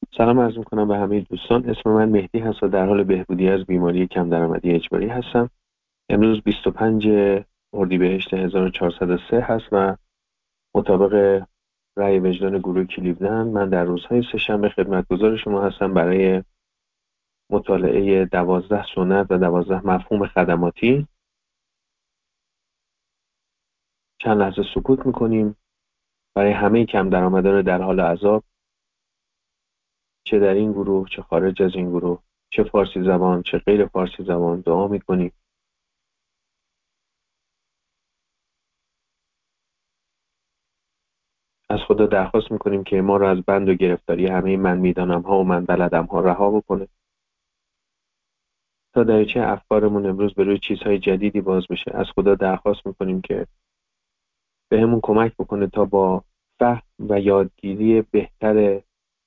سلام عرض میکنم به همه دوستان. اسم من مهدی هست و در حال بهبودی از بیماری کم درآمدی اجباری هستم. امروز 25 اردیبهشت 1403 هست و مطابق رأی وجدان گروه کلیولند من در روزهای سه‌شنبه خدمتگزار شما هستم برای مطالعه 12 سنت و 12 مفهوم خدماتی. چند لحظه سکوت میکنیم برای همه کم درآمدان در حال عذاب، چه در این گروه چه خارج از این گروه، چه فارسی زبان چه غیر فارسی زبان دعا میکنیم. از خدا درخواست میکنیم که ما را از بند و گرفتاری همه من میدانم ها و من بلدم ها رها بکنه تا دریچه افکارمون امروز به روی چیزهای جدیدی باز بشه. از خدا درخواست میکنیم که به همون کمک بکنه تا با فهم و یادگیری بهتر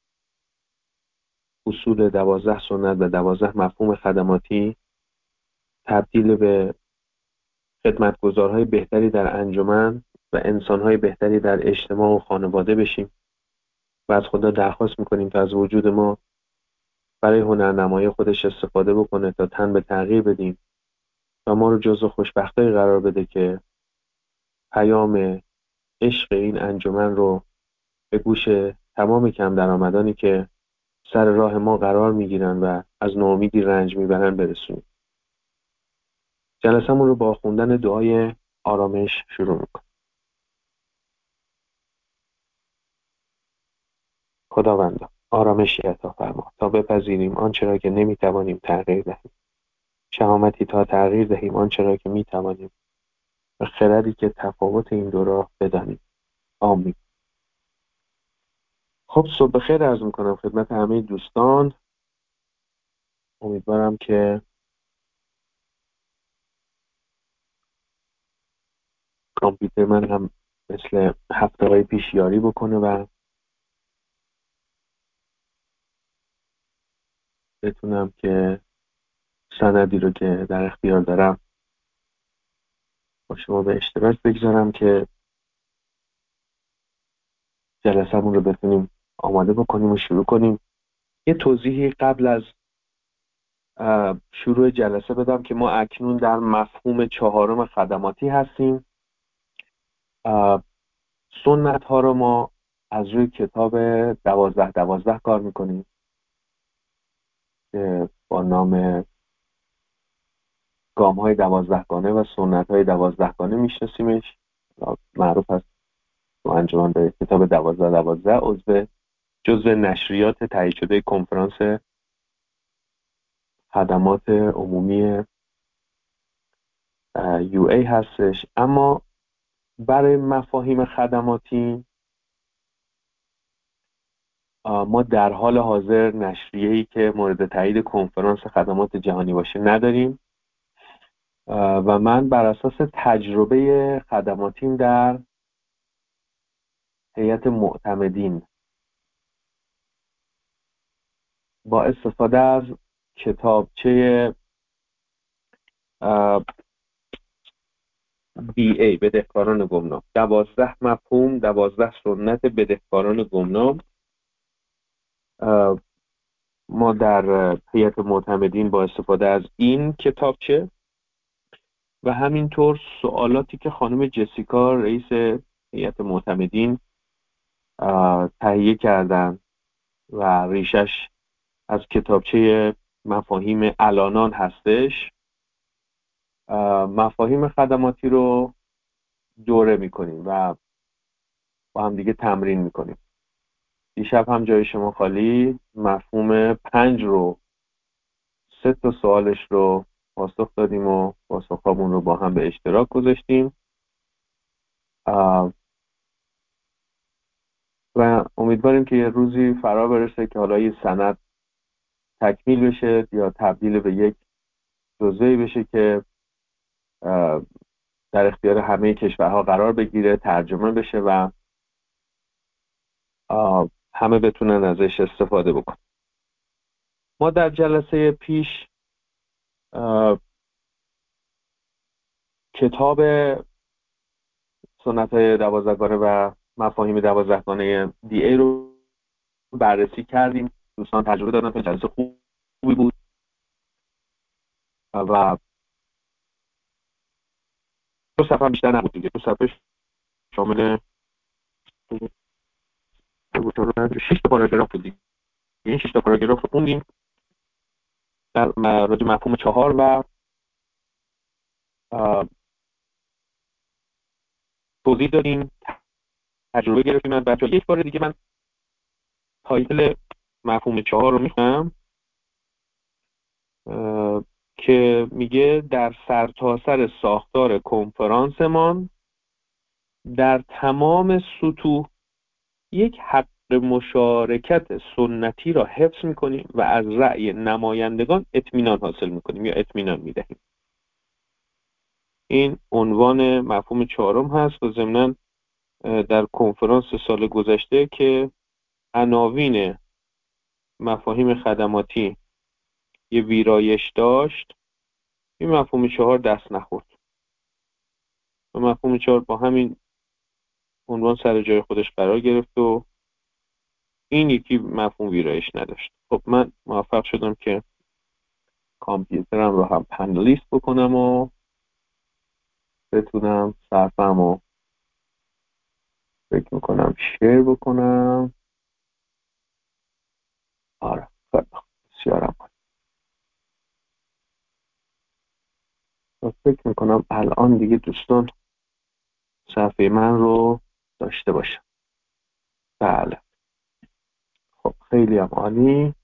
اصول 12 سنت و 12 مفهوم خدماتی تبدیل به خدمتگزارهای بهتری در انجمن و انسانهای بهتری در اجتماع و خانواده بشیم و از خدا درخواست میکنیم تا از وجود ما برای هنرنمایی خودش استفاده بکنه تا تن به تغییر بدیم و ما رو جزو خوشبختایی قرار بده که پیام عشق این انجمن رو به گوش تمام کم درآمدانی که سر راه ما قرار میگیرن و از ناامیدی رنج میبرن برسونیم. جلسمون رو با خوندن دعای آرامش شروع میکنیم. خداوندا آرامشی عطا فرما تا بپذیریم آنچه را که نمیتوانیم تغییر دهیم، شهامتی تا تغییر دهیم آنچه را که میتوانیم و خردی که تفاوت این دو را بدانیم. آمین. خب صبح بخیر عرض میکنم خدمت همه دوستان. امیدوارم که کامپیوتر من هم مثل هفته‌های پیش یاری بکنه و بتونم که سندی رو که در اختیار دارم با شما به اشتراک بگذارم که جلسمون رو بتونیم آماده بکنیم و شروع کنیم. یه توضیحی قبل از شروع جلسه بدم که ما اکنون در مفهوم 4 خدماتی هستیم. سنت ها رو ما از روی کتاب 12 کار میکنیم که با نام گام های 12 گانه و سنت های 12 گانه میشناسیمش. معروف هست تو انجمن به کتاب 12 جزو نشریات تایید شده کنفرانس خدمات عمومی UA هستش. اما برای مفاهیم خدماتی ما در حال حاضر نشریه‌ای که مورد تایید کنفرانس خدمات جهانی باشه نداریم و من بر اساس تجربه خدماتیم در هیئت معتمدین با استفاده از کتابچه BA بدهکاران گمنام، 12 مفهوم 12 سنت بدهکاران گمنام، ما در هیئت معتمدین با استفاده از این کتابچه و همینطور سوالاتی که خانم جسیکا رئیس هیئت معتمدین تهیه کردن و ریشش از کتابچه مفاهیم الانان هستش، مفاهیم خدماتی رو دوره میکنیم و با هم دیگه تمرین میکنیم. دیشب هم جای شما خالی، مفهوم 5 رو 3 سوالش رو پاسخ دادیم و پاسخامون رو با هم به اشتراک گذاشتیم و امیدواریم که یه روزی فرا برسه که حالا یه سند تکمیل بشه یا تبدیل به یک جزوه‌ای بشه که در اختیار همه کشورها قرار بگیره، ترجمه بشه و همه بتونن ازش استفاده بکنن. ما در جلسه پیش کتاب سنت 12 گانه و مفاهیم 12 گانه DA رو بررسی کردیم دوستان تجربه دادن که جلسه خوبی بود و 2 صفحه بیشتر نبود دیگه. 2 صفحه شامل 6 تا پاراگراف بود دیگه. این 6 تا پاراگراف رو خوندیم در راجع مفهوم 4 و توضیح دادیم، تجربه گرفتیم از بچه‌ها. یک بار دیگه من تایتل مفهوم 4 رو میخونم که میگه در سرتاسر ساختار کنفرانسمان در تمام سطوح یک حق مشارکت سنتی را حفظ میکنیم و از رأی نمایندگان اطمینان حاصل میکنیم یا اطمینان میدهیم. این عنوان مفهوم 4 هست و ضمناً در کنفرانس سال گذشته که عناوین مفاهیم خدماتی یه ویرایش داشت، این مفهوم 4 دست نخورد و مفهوم 4 با همین عنوان سر جای خودش قرار گرفت و این یکی مفهوم ویرایش نداشت. خب من موفق شدم که کامپیوترم رو هم پنلیست بکنم و بتونم صفحه‌ام رو فکر میکنم شیر بکنم. آره بسیارم فکر میکنم الان دیگه دوستان صفحه من رو داشته باشم. بله خب خیلی هم عالی.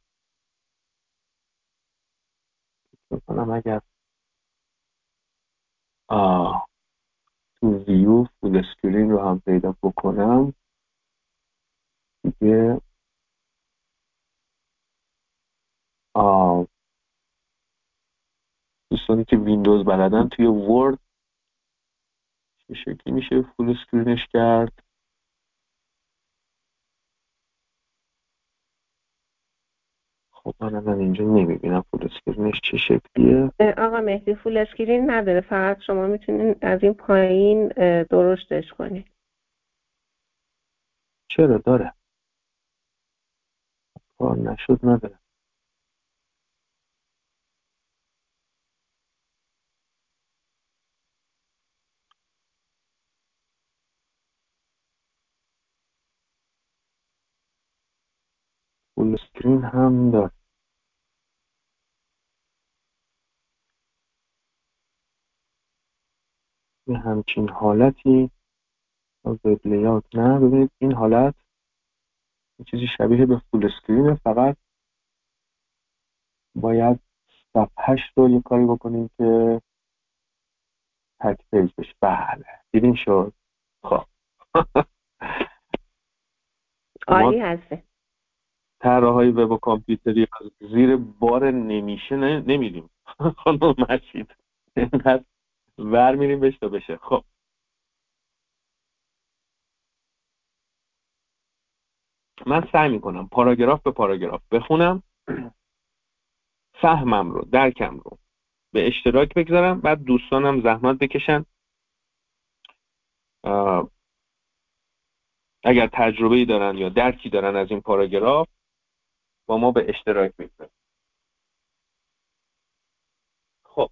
میکنم اگر تو ویو فول اسکرین رو هم پیدا بکنم دیگه دوستانی که ویندوز بلدن توی ورد چه شکلی میشه فول اسکرینش کرد؟ خب من الان اینجا نمیبینم فول اسکرینش چه شکلیه. آقا مهدی فول اسکرین نداره، فقط شما میتونین از این پایین درشتش کنید. چرا داره؟ کار نشد نداره. فول اسکرین هم داره. یه همچین حالتی وب لیاوت نه. ببینید این حالت یه چیزی شبیه به فول اسکرینه، فقط باید صفحه‌اش رو یه کاری بکنیم که تک پیج بشه. بله دیدین شد. خب عالی هسته. طراحهای وب و کامپیوتری از زیر بار نمیشه نمیریم خانم مشید، اینقدر ور میریم بشه تا بشه. خب من سعی میکنم پاراگراف به پاراگراف بخونم، فهمم رو درکم رو به اشتراک بگذارم، بعد دوستانم زحمت بکشن اگر تجربه‌ای دارن یا درکی دارن از این پاراگراف با ما به اشتراک بگذارن. خب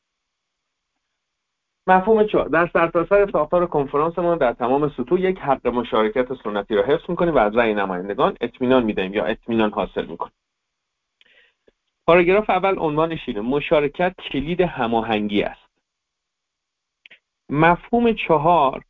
مفهوم 4 در سرتاسر ساختار کنفرانس ما در تمام سطوح یک حق مشارکت سنتی را حفظ می‌کنیم و از رأی نمایندگان اطمینان می‌دهیم یا اطمینان حاصل می‌کنیم. پاراگراف اول عنوانش اینه: مشارکت کلید هماهنگی است. مفهوم 4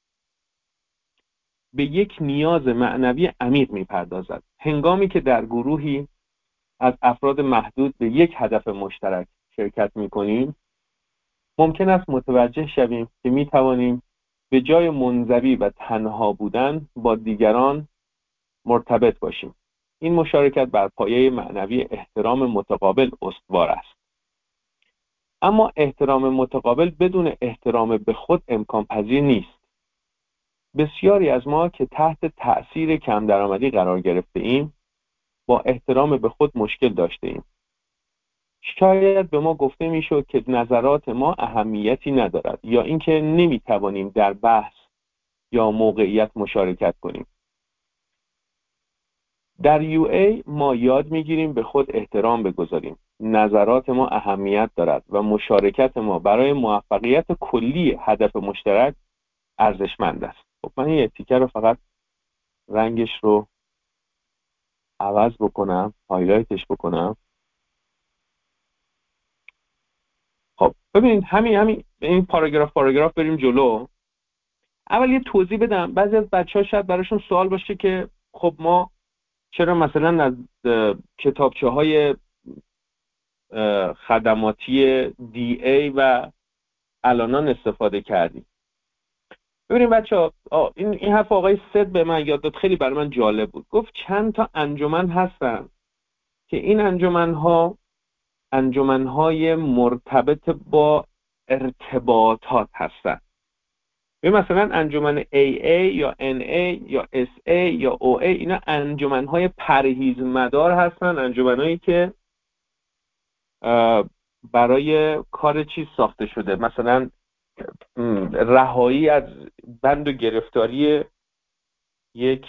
به یک نیاز معنوی عمیق می‌پردازد. هنگامی که در گروهی از افراد محدود به یک هدف مشترک شرکت می‌کنیم، ممکن است متوجه شویم که می‌توانیم به جای منزوی و تنها بودن با دیگران مرتبط باشیم. این مشارکت بر پایه معنوی احترام متقابل استوار است. اما احترام متقابل بدون احترام به خود امکان پذیر نیست. بسیاری از ما که تحت تأثیر کم درآمدی قرار گرفته ایم با احترام به خود مشکل داشته ایم. شاید به ما گفته میشد که نظرات ما اهمیتی ندارد یا اینکه نمیتوانیم در بحث یا موقعیت مشارکت کنیم. در UA ما یاد میگیریم به خود احترام بگذاریم، نظرات ما اهمیت دارد و مشارکت ما برای موفقیت کلی هدف مشترک ارزشمند است. خب من یه تیکه رو فقط رنگش رو عوض بکنم، هایلایتش بکنم. خب ببینید همین این پاراگراف بریم جلو. اول یه توضیح بدم. بعضی از بچه‌ها شاید براشون سوال باشه که خب ما چرا مثلا از کتابچه‌های خدماتی DA و الانان استفاده کردیم. ببینید بچه‌ها، این حرف آقای سید به من یاد داد، خیلی برای من جالب بود. گفت چند تا انجمن هستن که این انجمن‌های مرتبط با ارتباطات هستن. مثلا انجمن AA یا NA یا SA یا OA، اینا انجمن‌های پرهیزمدار هستن، انجمن‌هایی که برای کار چیز ساخته شده، مثلا رهایی از بند و گرفتاری یک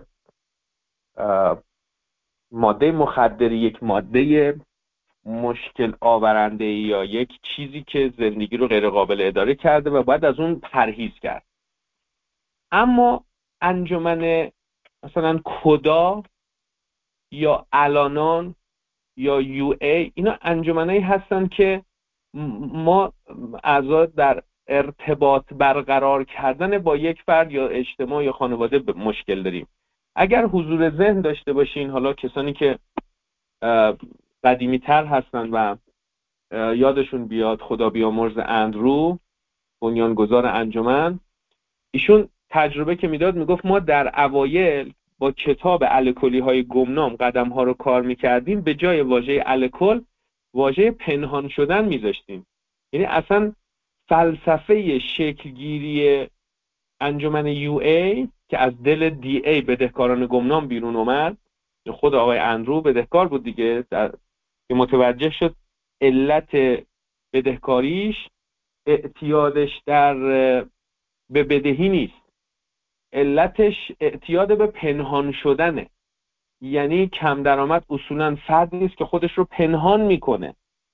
ماده مخدری، یک ماده مشکل آورنده یا یک چیزی که زندگی رو غیر قابل اداره کرده و باید از اون پرهیز کرد. اما انجمن مثلا کدا یا الانان یا UA، اینا انجمنایی هستن که ما اعضا در ارتباط برقرار کردن با یک فرد یا اجتماع یا خانواده مشکل داریم. اگر حضور ذهن داشته باشین، حالا کسانی که قدیمی تر هستن و یادشون بیاد، خدا بیامرز اندرو، بنیانگذار انجمن، ایشون تجربه که میداد میگفت ما در اوایل با کتاب الکلی های گمنام قدم ها رو کار میکردیم، به جای واژه الکل واژه پنهان شدن میذاشتیم. یعنی اصلا فلسفه شکلگیری انجمن UA که از دل DA بدهکاران گمنام بیرون اومد، خود آقای اندرو بدهکار بود دیگه، که متوجه شد علت بدهکاریش اعتیادش به بدهی نیست، علتش اعتیاد به پنهان شدنه. یعنی کم درآمد اصولا فردی نیست که خودش رو پنهان میکنه.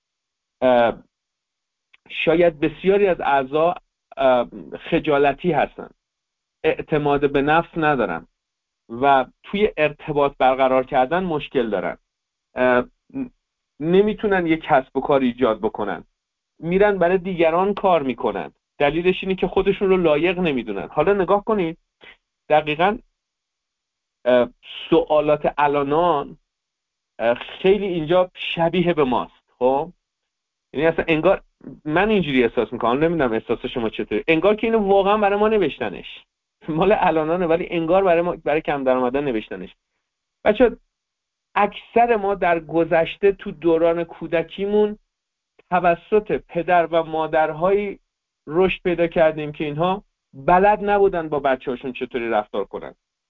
شاید بسیاری از اعضا خجالتی هستن، اعتماد به نفس ندارن و توی ارتباط برقرار کردن مشکل دارن، نمیتونن یک کسب و کار ایجاد بکنن، میرن برای دیگران کار میکنن. دلیلش اینه که خودشون رو لایق نمیدونن. حالا نگاه کنید، دقیقاً سوالات الانان خیلی اینجا شبیه به ماست. خب یعنی اصلا انگار، من اینجوری احساس میکنم، نمیدونم احساس شما چطوری، انگار که اینو واقعا برای ما نوشتنش، مال الانانه ولی انگار برای ما، برای کم درآمدان نوشتنش. بچه اکثر ما در گذشته تو دوران کودکیمون توسط پدر و مادرهایی رشد پیدا کردیم که اینها بلد نبودن با بچه‌هاشون چطوری رفتار کنن.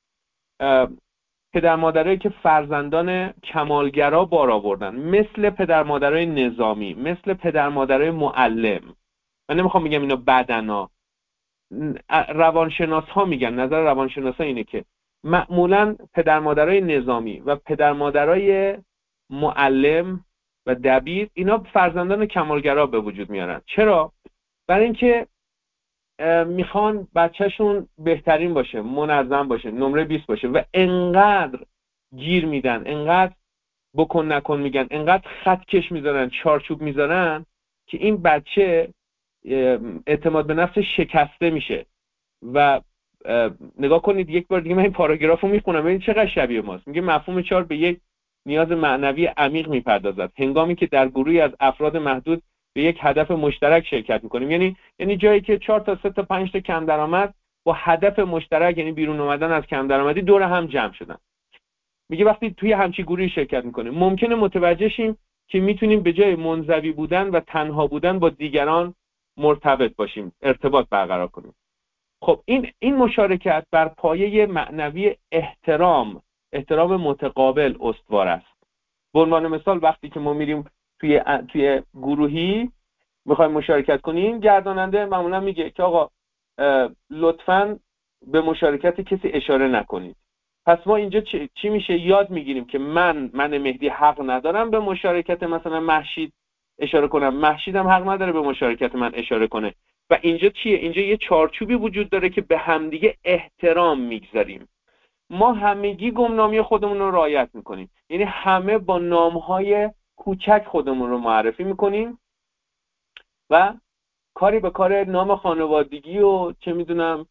پدر مادرایی که فرزندان کمالگرا بار آوردن، مثل پدر مادرای نظامی، مثل پدر مادرای معلم. من نمیخوام بگم اینا بدنا، روانشناس ها میگن، نظر روانشناس ها اینه که معمولا پدر مادرای نظامی و پدر مادرای معلم و دبیر، اینا فرزندان کمالگرا به وجود میارن. چرا؟ برای اینکه میخوان بچهشون بهترین باشه، منظم باشه، نمره 20 باشه و انقدر گیر میدن، انقدر بکن نکن میگن، انقدر خط کش میذارن، چارچوب میذارن که این بچه اعتماد به نفس شکسته میشه. و نگاه کنید یک بار دیگه من این پاراگراف رو میخونم، ببینید چقدر شبیه ماست. میگه مفهوم 4 به یک نیاز معنوی عمیق میپردازد هنگامی که در گروهی از افراد محدود به یک هدف مشترک شرکت میکنیم. یعنی جایی که 4 تا 3 تا 5 تا کم درآمد با هدف مشترک، یعنی بیرون اومدن از کم درآمدی، دور هم جمع شدن. میگه وقتی توی همچی گروهی شرکت میکنیم ممکنه متوجه شیم که میتونیم به جای منزوی بودن و تنها بودن با دیگران مرتبط باشیم، ارتباط برقرار کنیم. خب این مشارکت بر پایه معنوی احترام متقابل استوار است. به عنوان مثال وقتی که ما میریم توی گروهی میخوایم مشارکت کنیم، گرداننده معمولا میگه که آقا لطفاً به مشارکت کسی اشاره نکنید. پس ما اینجا چی میشه؟ یاد میگیریم که من مهدی حق ندارم به مشارکت مثلا مهشید اشاره کنم، مهشید هم حق نداره به مشارکت من اشاره کنه. و اینجا چیه؟ اینجا یه چارچوبی وجود داره که به همدیگه احترام میگذاریم. ما همگی گمنامی خودمون رو رعایت میکنیم، یعنی همه با نامهای کوچک خودمون رو معرفی میکنیم و کاری به کار نام خانوادگی و چه میدونم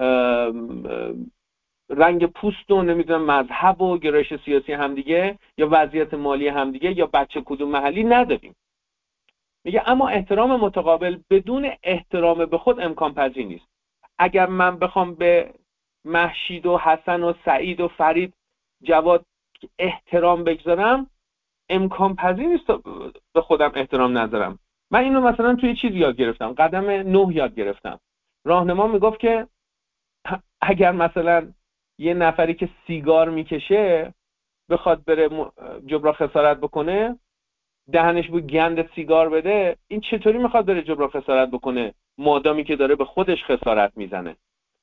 رنگ پوست و نمیدونم مذهب و گرایش سیاسی همدیگه یا وضعیت مالی همدیگه یا بچه کدوم محلی نداریم. میگه اما احترام متقابل بدون احترام به خود امکان پذیر نیست. اگر من بخوام به مهشید و حسن و سعید و فرید جواد احترام بگذارم، امکان پذیر نیست به خودم احترام نذارم. من اینو مثلا توی چیز یاد گرفتم، قدم 9 یاد گرفتم. راهنما میگفت که اگر مثلا یه نفری که سیگار میکشه بخواد بره جبران خسارت بکنه، دهنش بو گند سیگار بده، این چطوری میخواد بره جبران خسارت بکنه مادامی که داره به خودش خسارت میزنه؟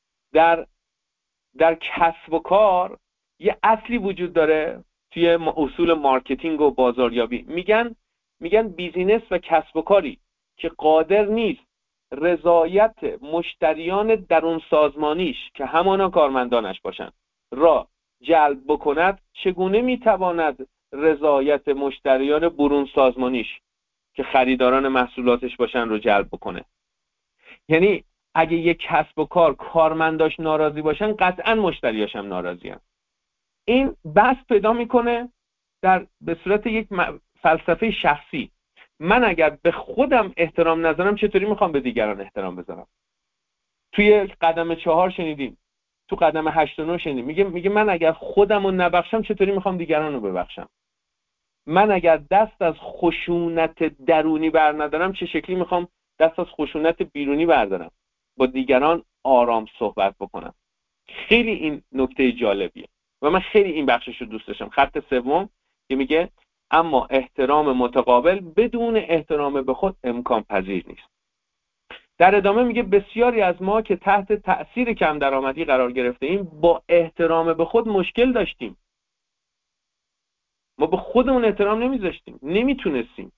در کسب و کار یه اصلی وجود داره توی اصول مارکتینگ و بازاریابی. میگن بیزینس و کسب و کاری که قادر نیست رضایت مشتریان درون سازمانیش که همانا کارمندانش باشن را جلب بکند، چگونه میتواند رضایت مشتریان برون سازمانیش که خریداران محصولاتش باشن رو جلب بکنه؟ یعنی اگه یک کسب و کار کارمنداش ناراضی باشن، قطعا مشتریاش هم ناراضی هم. این بحث پیدا میکنه به صورت یک فلسفه شخصی. من اگر به خودم احترام نذارم، چطوری میخوام به دیگران احترام بذارم؟ توی قدم 4 شنیدیم، تو قدم 8 و 9 شنیدیم. میگه من اگر خودم رو نبخشم، چطوری میخوام دیگران رو ببخشم؟ من اگر دست از خشونت درونی بر ندارم، چه شکلی میخوام دست از خشونت بیرونی بردارم؟ با دیگران آرام صحبت بکنم. خیلی این نکته جالبیه و من خیلی این بخشش رو دوست داشتم. خط 3 که میگه اما احترام متقابل بدون احترام به خود امکان پذیر نیست. در ادامه میگه بسیاری از ما که تحت تأثیر کم درآمدی قرار گرفته ایم، با احترام به خود مشکل داشتیم. ما به خودمون احترام نمیذاشتیم، نمیتونستیم.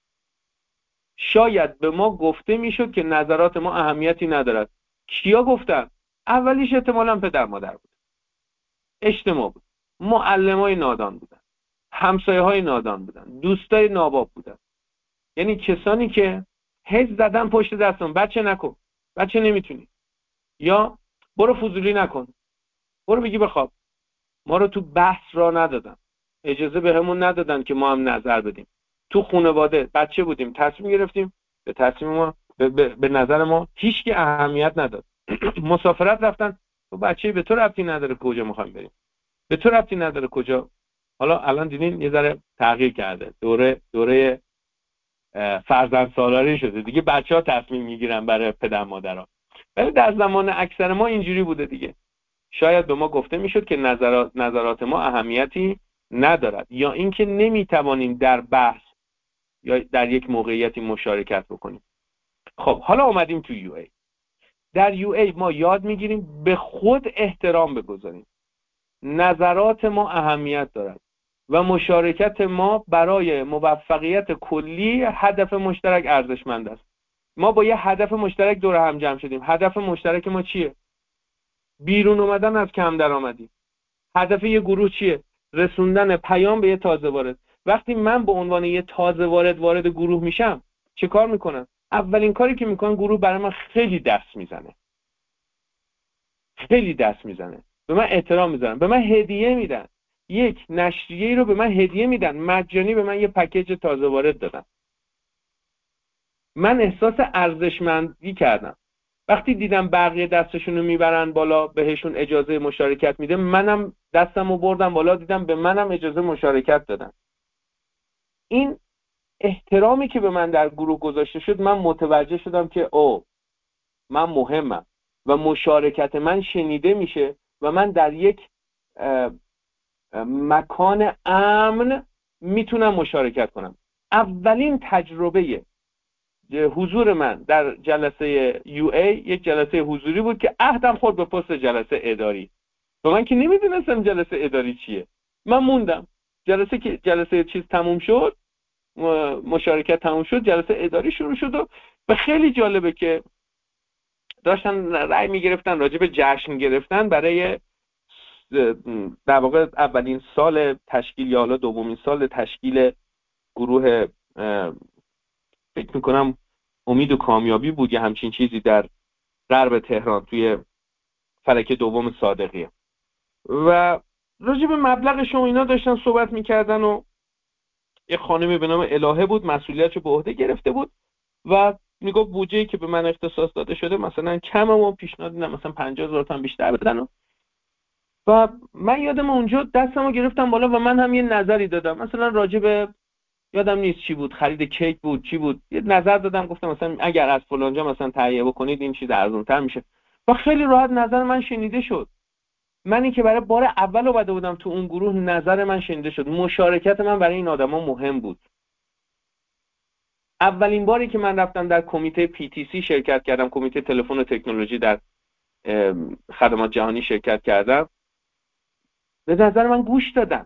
شاید به ما گفته میشد که نظرات ما اهمیتی ندارد. کیا گفتن؟ اولیش احتمالاً پدر مادر بود، اجتماع بود، معلمای نادان بودن، همسایه‌های نادان بودن، دوستای ناباب بودن. یعنی کسانی که هی زدن پشت دستم بچه نکن، بچه نمیتونی، یا برو فضولی نکن، برو بگی بخواب. ما رو تو بحث را ندادن، اجازه بهمون ندادن که ما هم نظر بدیم. تو خانواده بچه بودیم، تصمیم گرفتیم، به تصمیم ما به نظر ما هیچ کی اهمیت نداد. مسافرت رفتن، تو بچه به تو ربطی نداره کجا می‌خوایم بریم، به تو ربطی نداره کجا. حالا الان دیدین یه ذره تغییر کرده، دوره فرزند سالاری شده دیگه، بچه‌ها تصمیم میگیرن برای پدر مادرها. ولی در زمان اکثر ما اینجوری بوده دیگه. شاید به ما گفته میشد که نظرات ما اهمیتی ندارد، یا اینکه نمیتوانیم در بحث یا در یک موقعیتی مشارکت بکنیم. خب حالا اومدیم تو یو ای. در یو ای ما یاد میگیریم به خود احترام بگذاریم. نظرات ما اهمیت دارد و مشارکت ما برای موفقیت کلی هدف مشترک ارزشمند است. ما با یه هدف مشترک دور هم جمع شدیم. هدف مشترک ما چیه؟ بیرون اومدن از کم درآمدی. هدف یه گروه چیه؟ رسوندن پیام به یه تازه وارد. وقتی من به عنوان یه تازه وارد گروه میشم، چه کار میکنم؟ اولین کاری که میکنم، گروه برای من خیلی دست میزنه. به من احترام میذارن، به من هدیه میدن. یک نشریه رو به من هدیه میدن، مجانی به من یه پکیج تازه وارد دادن. من احساس ارزشمندی کردم. وقتی دیدم بقیه دستشون رو میبرن بالا، بهشون اجازه مشارکت میده، منم دستمو بردم بالا، دیدم به منم اجازه مشارکت دادن. این احترامی که به من در گروه گذاشته شد، من متوجه شدم که من مهمم و مشارکت من شنیده میشه و من در یک مکان امن میتونم مشارکت کنم. اولین تجربه حضور من در جلسه یو ای یک جلسه حضوری بود که عهدم خورد به پست جلسه اداری. و من که نمیدونستم جلسه اداری چیه. من موندم. جلسه چیز تموم شد، مشارکت تموم شد، جلسه اداری شروع شد و خیلی جالبه که داشتن رأی میگرفتن راجع به جشن گرفتن برای در واقع اولین سال تشکیل یا حالا دومین سال تشکیل گروه، فکر میکنم امید و کامیابی بود یا همچین چیزی، در غرب تهران توی فلک دوم صادقیه. و راجع به مبلغش و اینا داشتن صحبت میکردن و یه خانمی به نام الهه بود مسئولیتشو به عهده گرفته بود و میگفت بودجه‌ای که به من اختصاص داده شده مثلا کمه و پیشنهاد میدم مثلا 50,000 تومان بیشتر بدن. و من یادم اونجا دستمو گرفتم بالا و من هم یه نظری دادم، مثلا راجع به یادم نیست چی بود، خرید کیک بود چی بود، یه نظر دادم، گفتم مثلا اگر از فلانجا مثلا تهیه بکنید این چیز ارزان‌تر میشه و خیلی راحت نظر من شنیده شد. منی که برای بار اول اومده بودم تو اون گروه، نظر من شنیده شد. مشارکت من برای این آدما مهم بود. اولین باری که من رفتم در کمیته PTC شرکت کردم، کمیته تلفن و تکنولوژی در خدمات جهانی شرکت کردم، به نظر من گوش دادن.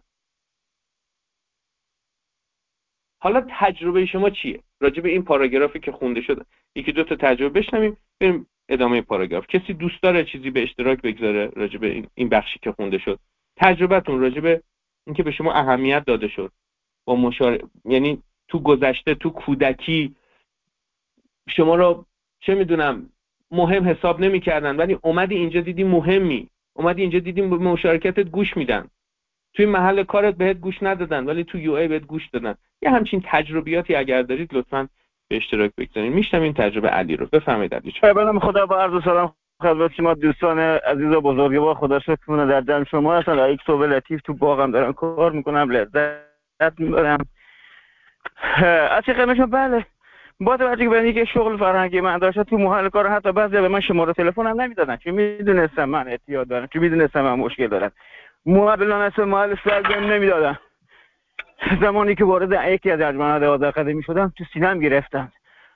حالا تجربه شما چیه راجع به این پاراگرافی که خونده شده؟ یکی دو تا تجربه بشنویم بریم ادامه پاراگراف. کسی دوست داره چیزی به اشتراک بگذاره راجع به این بخشی که خونده شد؟ تجربتون راجع به اینکه به شما اهمیت داده شد با یعنی تو گذشته، تو کودکی شما رو چه میدونم مهم حساب نمی‌کردن، ولی اومدی اینجا دیدی مهمی، اومدی اینجا دیدی مشارکتت گوش میدن، توی محل کارت بهت گوش ندادن ولی تو یو ای بهت گوش دادن. یه همچین تجربیاتی اگر دارید لطفاً به اشتراک بگذارید. میشتم این تجربه علی رو. بفرمایید علی جان. بنام خدا با عرض سلام خدمت شما دوستان عزیز و بزرگوار. خدا شکر کنه در جمع شما هستم. در یک صبح لطیف تو باغم دارم کار میکنم، لذت میبرم از چه خدمتشون. بله، با توجه به اینکه شغل فرهنگی من داشته تو محل کار، حتی بعضی به من شماره تلفنم نمیدادن چون میدونستم من اعتیاد دارم، چون میدونستم من مشکل دارم. محلان اصلا محل سرگرم نمیدادن. زمانی که وارد یکی از انجمن‌های 12 قدمی شدم تو سینم گرفتن.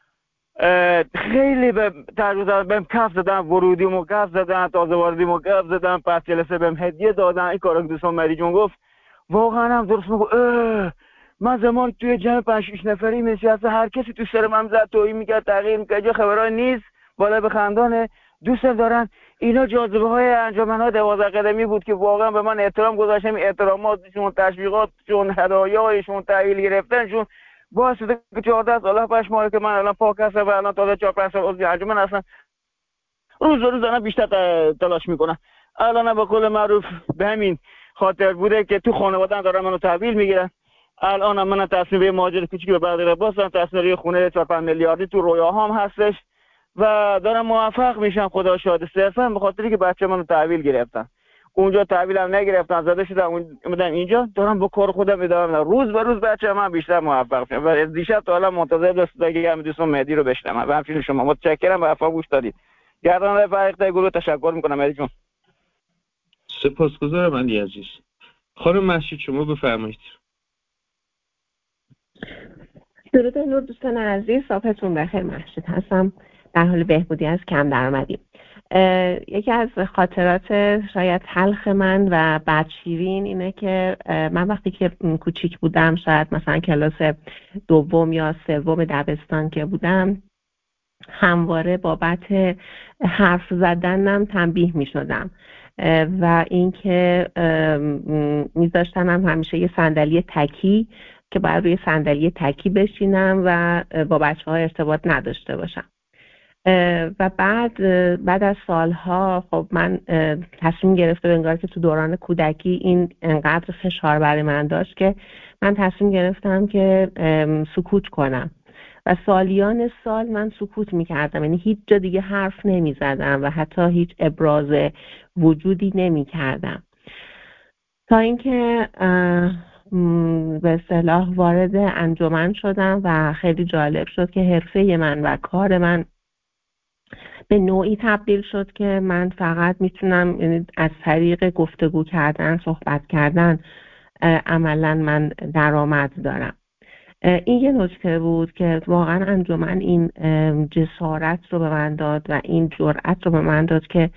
خیلی بهم کف زدن، ورودیمو کف زدن، تازه واردیمو کف زدن، پس جلسه بهم هدیه دادن. این کارا که دوستان مری جون گفت واقعا هم درست میگه. من زمان توی جمع 5-6 نفری نشسته، هر کسی تو سر من زد، تویی میکرد، تغییر میکرد، جا خبرای نیست، بالا به خندانه دوستم دارن. اینا جاذبه های انجمن‌های 12 قدمی بود که واقعا به من احترام گذاشتم. احتراماتشون، تشویقاتشون، هدایایشون، تحویل گرفتنشون باعث شده که 14 سال 8 ماه که من الان پاک هستم و الان تازه 4-5 سال عضو انجمن هستم، روز به روز دارم بیشتر تلاش میکنم. الان به قول معروف به همین خاطر بوده که تو خانواده‌ام دارن منو تحویل میگیرن. الان من تصمیم به مهاجرت کوچیک به بلد باستم، تصمیم خونه 4-5 میلیاردی تو رویاهام هستش و دارم موفق میشم، خدا شاهد. صرفا به خاطری که بچه منو تحویل گرفتن. اونجا تحویلم نگرفتن، زده شدم اومدم اینجا، دارم با کار خودم ادامه میدم. روز به روز بچه من بیشتر موفق میشم و دیشب تا حالا منتظر دوستان مهدی رو بشنوم و همچنین شما. متشکرم، وفا گوش دادید. گردنده فرقه گروه تشکر میکنم مهدی جون. سپاسگزارم علی عزیز. خانم محشید شما بفرمایید. درود نور دوستان عزیز، صبحتون بخیر. محشید هستم، در حال بهبودی از کم درآمدی. یکی از خاطرات شاید تلخ من و بدشیرین اینه که من وقتی که کوچیک بودم، شاید مثلا کلاس 2 یا 3 دبستان که بودم، همواره بابت حرف زدنم تنبیه می شدم و اینکه میذاشتنم همیشه یه صندلی تکی که باید روی صندلی تکی بشینم و با بچه‌ها ارتباط نداشته باشم. و بعد از سالها خب من تصمیم گرفته، انگار که تو دوران کودکی این انقدر فشار برای من داشت که من تصمیم گرفتم که سکوت کنم و سالیان سال من سکوت میکردم، یعنی هیچ جا دیگه حرف نمیزدم و حتی هیچ ابراز وجودی نمیکردم تا اینکه به اصطلاح وارد انجمن شدم و خیلی جالب شد که حرفه من و کار من به نوعی تبدیل شد که من فقط میتونم، یعنی از طریق گفتگو کردن، صحبت کردن عملا من درآمد دارم. این یه نکته بود که واقعا انجمن این جسارت رو به من داد و این جرأت رو به من داد که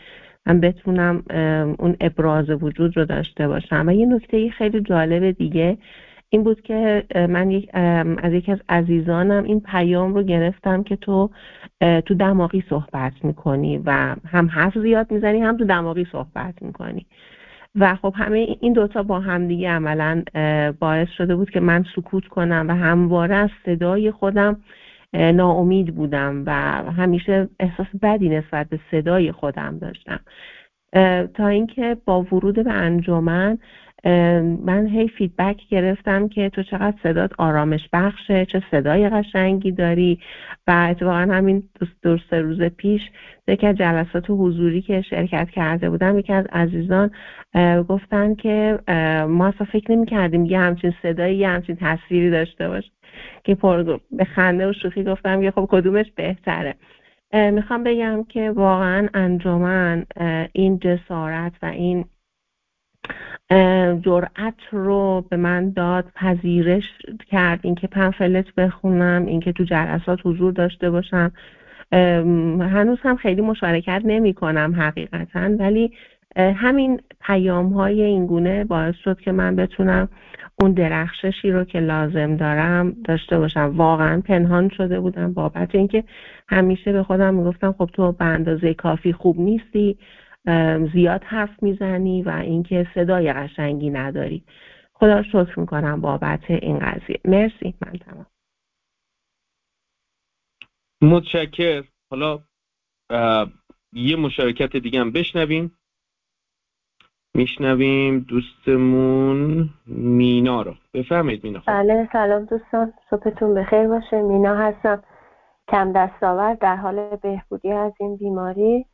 من بتونم اون ابراز وجود رو داشته باشم. و یه نکته خیلی جالب دیگه این بود که من از یکی از عزیزانم این پیام رو گرفتم که تو دماغی صحبت میکنی و هم حرف زیاد میزنی هم تو دماغی صحبت میکنی و خب همه این دوتا با هم دیگه عملا باعث شده بود که من سکوت کنم و همواره از صدای خودم ناامید بودم و همیشه احساس بدی نسبت به صدای خودم داشتم تا اینکه با ورود به انجمن من هی فیدبک گرفتم که تو چقدر صدات آرامش بخشه، چه صدای قشنگی داری. و اتفاقا همین دو سه روز پیش یکی از جلسات حضوری که شرکت کرده بودم یکی از عزیزان گفتن که ما اصلا فکر نمی کردیم یه همچین صدایی یه همچین تصویری داشته باشه که به خنده و شوخی گفتم که خب کدومش بهتره. میخوام بگم که واقعا انجمن این جسارت و این جرأت رو به من داد، پذیرش کرد اینکه پنفلت بخونم، اینکه تو جلسات حضور داشته باشم. هنوز هم خیلی مشارکت نمی کنم حقیقتا، ولی همین پیام های اینگونه باعث شد که من بتونم اون درخششی رو که لازم دارم داشته باشم. واقعا پنهان شده بودم بابت اینکه همیشه به خودم میگفتم خب تو به اندازه کافی خوب نیستی، زیاد حرف میزنی و اینکه صدای قشنگی نداری. خدا رو شکر میکنم بابت این قضیه. مرسی. من تمام. متشکر. حالا یه مشارکت دیگه هم میشنویم دوستمون مینا رو. بفرمایید مینا خانم. بله سلام دوستان، صبحتون بخیر باشه. مینا هستم، کم دستاورد در حال بهبودی از این بیماری.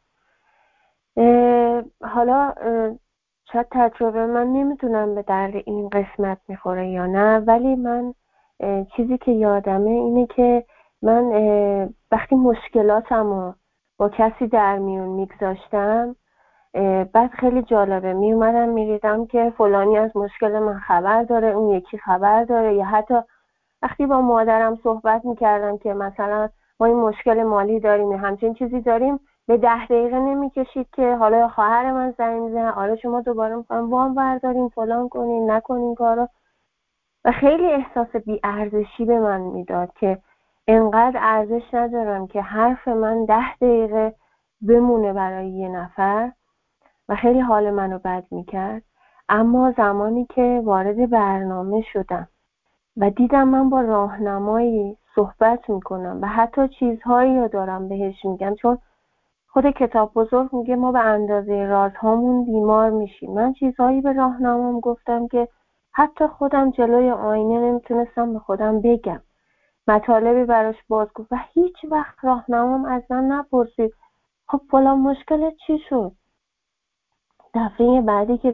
حالا شاید تجربه من نمیتونم به درد این قسمت میخوره یا نه، ولی من چیزی که یادمه اینه که من وقتی مشکلاتمو با کسی در میون میگذاشتم، بعد خیلی جالبه میومدم میریدم که فلانی از مشکل من خبر داره، اون یکی خبر داره، یا حتی وقتی با مادرم صحبت میکردم که مثلا ما این مشکل مالی داریم، همچین چیزی داریم، به 10 دقیقه نمیکشید که حالا خواهر من زنگ میزنه آره شما دوباره میخوایم وام برداریم فلان کنیم نکنیم کارو. و خیلی احساس بی‌ارزشی به من میداد که انقدر ارزش ندارم که حرف من 10 دقیقه بمونه برای یه نفر و خیلی حال منو بد میکرد. اما زمانی که وارد برنامه شدم و دیدم من با راهنمایی صحبت میکنم و حتی چیزهایی رو دارم بهش میگم، چون خود کتاب بزرگ میگه ما به اندازه رازهامون بیمار میشیم. من چیزهایی به راهنمام گفتم که حتی خودم جلوی آینه نمیتونستم به خودم بگم. مطالبی براش باز گفت و هیچ وقت راهنمام از من نپرسید خب فلان مشکلت چی شد. دفعه بعدی که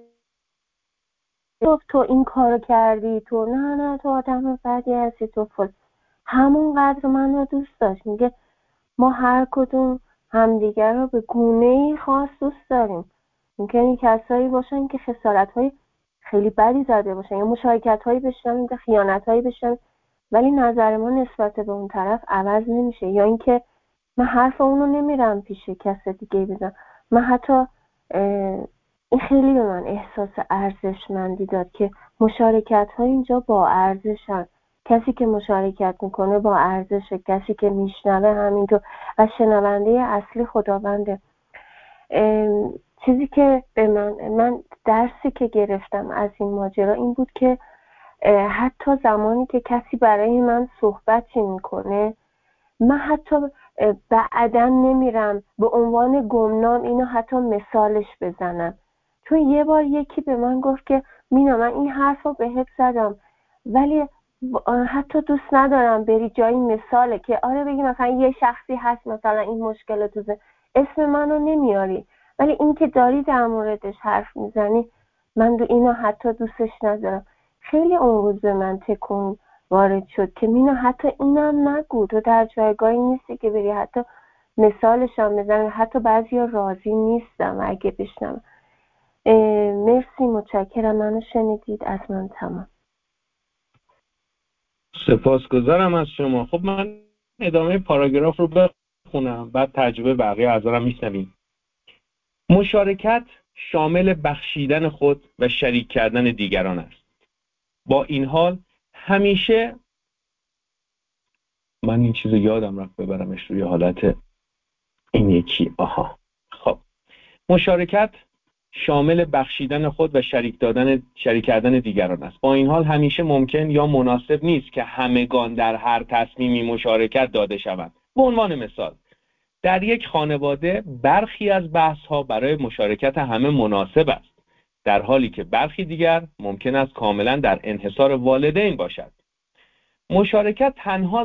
تو این کارو کردی، تو نه تو آدم بدی هستی، تو همون قدر من رو دوست داشت. میگه ما هر کدوم همدیگر رو به گونه‌ای خاص دوست داریم. ممکنه کسایی باشن که خسارت‌های خیلی بدی زده باشن یا مشارکت‌هایی بشن، خیانت‌هایی بشن، ولی نظر ما نسبت به اون طرف عوض نمیشه. یا اینکه من حرف اونو نمیرم پیش کس دیگه بزنم. من حتی این خیلی به من احساس ارزشمندی داد که مشارکت‌ها اینجا با ارزشن. کسی که مشارکت میکنه با ارزشه، کسی که میشنوه همینطور و شنونده اصلی خداونده. چیزی که به من درسی که گرفتم از این ماجرا این بود که حتی زمانی که کسی برای من صحبتی میکنه، من حتی بعداً نمیرم به عنوان گمنام اینو حتی مثالش بزنم. چون یه بار یکی به من گفت که مینا من این حرف رو بهت زدم ولی حتی دوست ندارم بری جایی مثاله که آره بگی مثلا یه شخصی هست مثلا این مشکل توزه اسم منو نمیاری، ولی این که داری در موردش حرف میزنی من اینو حتی دوستش ندارم. خیلی اون روز به من تکون وارد شد که مینا حتی اینم نگو، تو در جایگاهی نیستی که بری حتی مثالش هم بزنی. حتی بعضی ها راضی نیستم اگه بشنم. مرسی، متشکرم منو شنیدید. از من تمام. سپاسگزارم از شما. خب من ادامه پاراگراف رو بخونم بعد تجربه بقیه اعضا رو میشنویم. مشارکت شامل بخشیدن خود و شریک کردن دیگران است. با این حال همیشه من این چیزو یادم رفت ببرمش روی حالت این یکی. خب مشارکت شامل بخشیدن خود و شریک کردن دیگران است. با این حال همیشه ممکن یا مناسب نیست که همگان در هر تصمیمی مشارکت داده شوند. به عنوان مثال در یک خانواده برخی از بحث‌ها برای مشارکت همه مناسب است، در حالی که برخی دیگر ممکن است کاملا در انحصار والدین باشد. مشارکت تنها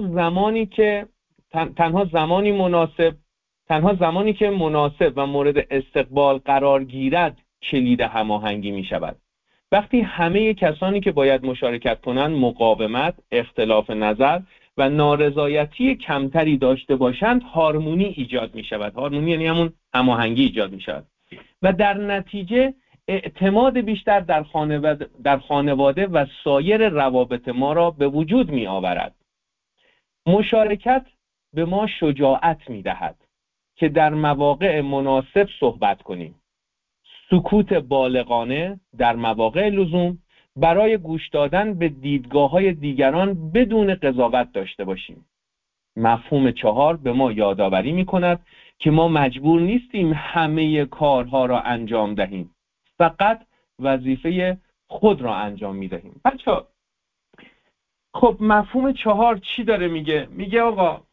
زمانی که مناسب و مورد استقبال قرار گیرد کلید هماهنگی می شود. وقتی همه کسانی که باید مشارکت کنند مقاومت، اختلاف نظر و نارضایتی کمتری داشته باشند، هارمونی ایجاد می شود. هارمونی یعنی همون هماهنگی ایجاد می شود و در نتیجه اعتماد بیشتر در خانواده و سایر روابط ما را به وجود می آورد. مشارکت به ما شجاعت می دهد که در مواقع مناسب صحبت کنیم. سکوت بالغانه در مواقع لزوم برای گوش دادن به دیدگاه‌های دیگران بدون قضاوت داشته باشیم. مفهوم 4 به ما یادآوری می‌کند که ما مجبور نیستیم همه کارها را انجام دهیم. فقط وظیفه خود را انجام می‌دهیم. بچه‌ها خب مفهوم 4 چی داره میگه؟ میگه آقا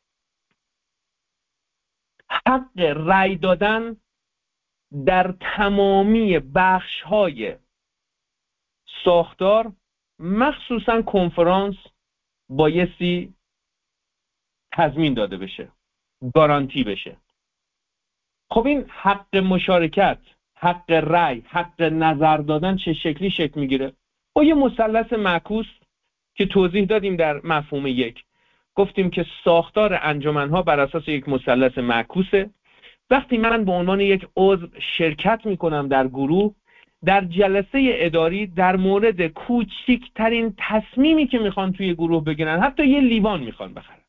حق رأی دادن در تمامی بخش‌های ساختار، مخصوصاً کنفرانس، بایستی تضمین داده بشه، گارانتی بشه. خب این حق مشارکت، حق رأی، حق نظر دادن چه شکلی شکل میگیره؟ با یه مثلث معکوس که توضیح دادیم در مفهوم 1. گفتیم که ساختار انجمن‌ها بر اساس یک مثلث معکوسه. وقتی من به عنوان یک عضو شرکت میکنم در گروه، در جلسه اداری در مورد کوچکترین تصمیمی که میخوان توی گروه بگیرن، حتی یه لیوان میخوان بخرن،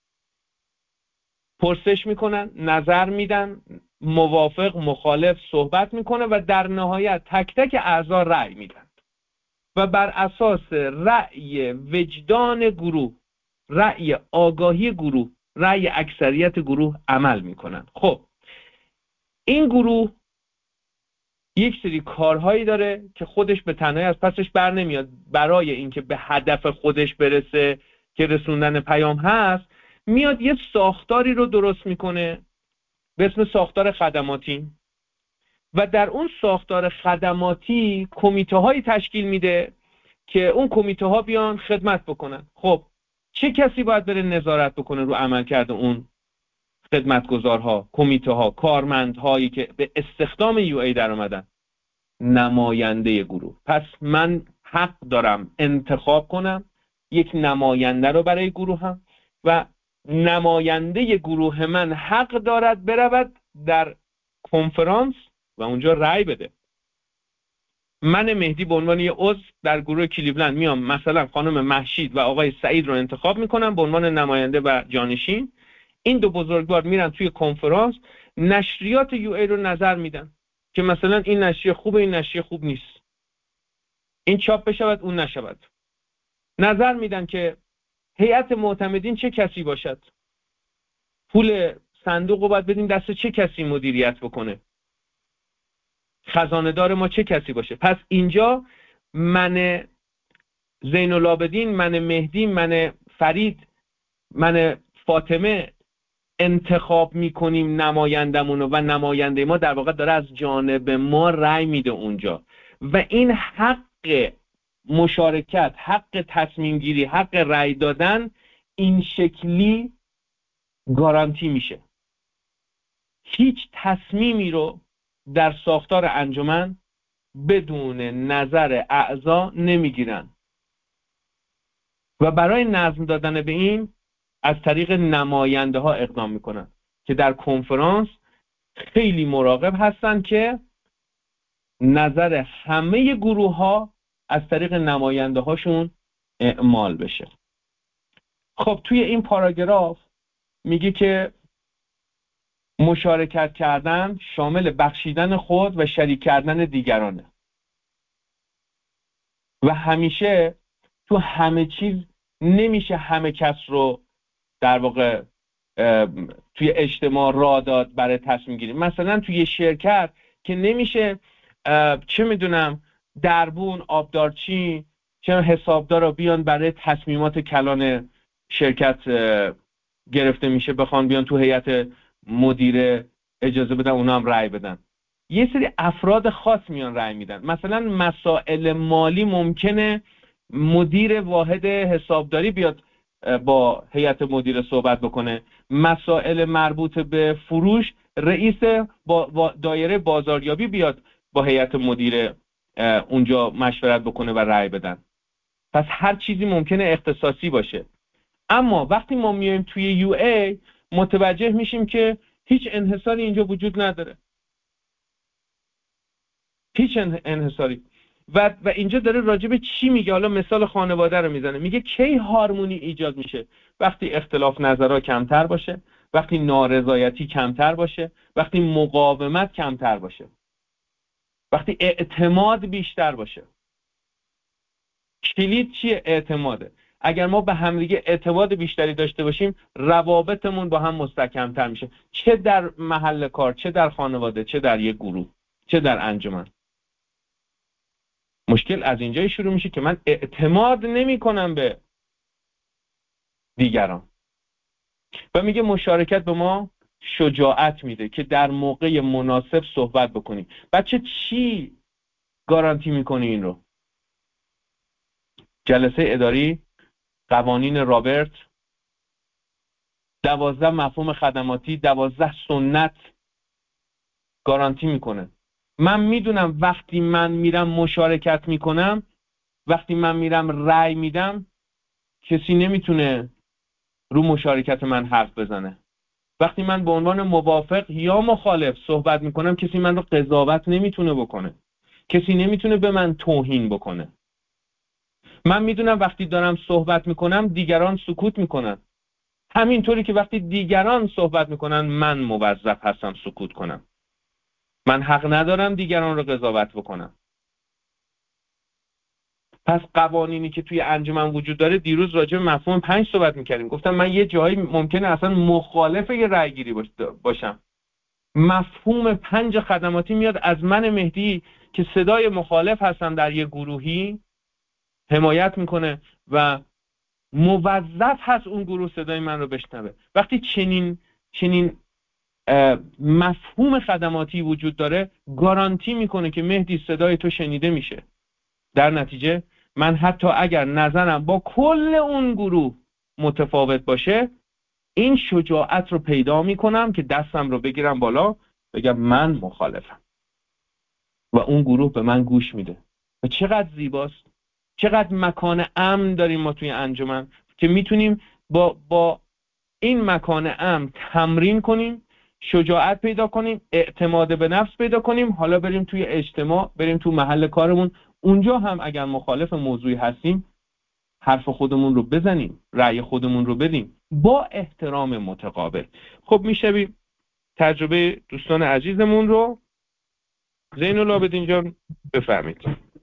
پرسش میکنن، نظر میدن، موافق مخالف صحبت میکنه و در نهایت تک تک اعضا رأی میدن و بر اساس رأی وجدان گروه، رأی آگاهی گروه، رأی اکثریت گروه عمل میکنن. خب این گروه یک سری کارهایی داره که خودش به تنهایی از پسش بر نمیاد. برای اینکه به هدف خودش برسه که رسوندن پیام هست، میاد یه ساختاری رو درست میکنه به اسم ساختار خدماتی و در اون ساختار خدماتی کمیته هایی تشکیل میده که اون کمیته ها بیان خدمت بکنن. خب چه کسی باید بره نظارت بکنه رو عملکرد اون خدمتگزارها، کمیته ها، کارمندهایی که به استخدام یو ای در اومدن؟ نماینده گروه. پس من حق دارم انتخاب کنم یک نماینده رو برای گروهم و نماینده گروه من حق دارد برود در کنفرانس و اونجا رأی بده. من مهدی به عنوان یه عضو در گروه کلیولند میام، مثلا خانم مهشید و آقای سعید رو انتخاب میکنم به عنوان نماینده و جانشین. این دو بزرگوار میرن توی کنفرانس، نشریات یو ای رو نظر میدن که مثلا این نشریه خوبه، این نشریه خوب نیست، این چاپ بشود، اون نشود. نظر میدن که هیئت معتمدین چه کسی باشد، پول صندوق رو باید بدیم دست چه کسی مدیریت بکنه، خزانه دار ما چه کسی باشه. پس اینجا من زین العابدین، من مهدی، من فرید، من فاطمه انتخاب میکنیم نمایندمون و نماینده ما در واقع داره از جانب ما رأی میده اونجا و این حق مشارکت، حق تصمیم گیری، حق رأی دادن این شکلی گارانتی میشه. هیچ تصمیمی رو در ساختار انجمن بدون نظر اعضا نمیگیرن و برای نظم دادن به این از طریق نماینده ها اقدام میکنن که در کنفرانس خیلی مراقب هستن که نظر همه گروه ها از طریق نماینده هاشون اعمال بشه. خب توی این پاراگراف میگه که مشارکت کردن شامل بخشیدن خود و شریک کردن دیگرانه و همیشه تو همه چیز نمیشه همه کس رو در واقع توی اجتماع راه داد برای تصمیم گیری. مثلا توی شرکت که نمیشه چه میدونم دربون، آبدارچی، چه حسابدار رو بیان برای تصمیمات کلان شرکت گرفته میشه بخوان بیان تو هیئت مدیره اجازه بدن اونا هم رأی بدن. یه سری افراد خاص میان رأی میدن. مثلا مسائل مالی ممکنه مدیر واحد حسابداری بیاد با هیئت مدیره صحبت بکنه، مسائل مربوط به فروش رئیس دایره بازاریابی بیاد با هیئت مدیره اونجا مشورت بکنه و رأی بدن. پس هر چیزی ممکنه اختصاصی باشه. اما وقتی ما میایم توی یو ای متوجه میشیم که هیچ انحصاری اینجا وجود نداره، هیچ انحصاری. و اینجا داره راجع به چی میگه؟ حالا مثال خانواده رو میزنه، میگه کی هارمونی ایجاد میشه؟ وقتی اختلاف نظرها کمتر باشه، وقتی نارضایتی کمتر باشه، وقتی مقاومت کمتر باشه، وقتی اعتماد بیشتر باشه. کلید چیه؟ اعتماده. اگر ما به همدیگه اعتماد بیشتری داشته باشیم روابطمون با هم مستحکم‌تر میشه، چه در محل کار، چه در خانواده، چه در یک گروه، چه در انجمن. مشکل از اینجای شروع میشه که من اعتماد نمی‌کنم به دیگران. و میگه مشارکت به ما شجاعت میده که در موقع مناسب صحبت بکنیم. بچه چی گارانتی میکنه این رو؟ جلسه اداری، قوانین رابرت، 12 مفهوم خدماتی، 12 سنت گارانتی میکنه. من میدونم وقتی من میرم مشارکت میکنم، وقتی من میرم رأی میدم، کسی نمیتونه رو مشارکت من حرف بزنه. وقتی من به عنوان موافق یا مخالف صحبت میکنم کسی من رو قضاوت نمیتونه بکنه، کسی نمیتونه به من توهین بکنه. من میدونم وقتی دارم صحبت میکنم دیگران سکوت میکنن، همینطوری که وقتی دیگران صحبت میکنن من موظف هستم سکوت کنم. من حق ندارم دیگران رو قضاوت بکنم. پس قوانینی که توی انجمن وجود داره، دیروز راجع به مفهوم 5 صحبت میکردیم، گفتم من یه جایی ممکنه اصلا مخالف یه رأی گیری باشم. مفهوم 5 خدماتی میاد از من مهدی که صدای مخالف هستم در یه گروهی، حمایت میکنه و موظف هست اون گروه صدای من رو بشنوه. وقتی چنین مفهوم خدماتی وجود داره، گارانتی میکنه که مهدی صدای تو شنیده میشه. در نتیجه من حتی اگر نظرم با کل اون گروه متفاوت باشه، این شجاعت رو پیدا میکنم که دستم رو بگیرم بالا بگم من مخالفم و اون گروه به من گوش میده. و چقدر زیباست، چقدر مکان امن داریم ما توی انجمن که میتونیم با این مکان امن تمرین کنیم، شجاعت پیدا کنیم، اعتماد به نفس پیدا کنیم. حالا بریم توی اجتماع، بریم تو محل کارمون، اونجا هم اگر مخالف موضوعی هستیم حرف خودمون رو بزنیم، رأی خودمون رو بدیم با احترام متقابل. خب میشویم تجربه دوستان عزیزمون رو. زین العابدین جان بفرمایید.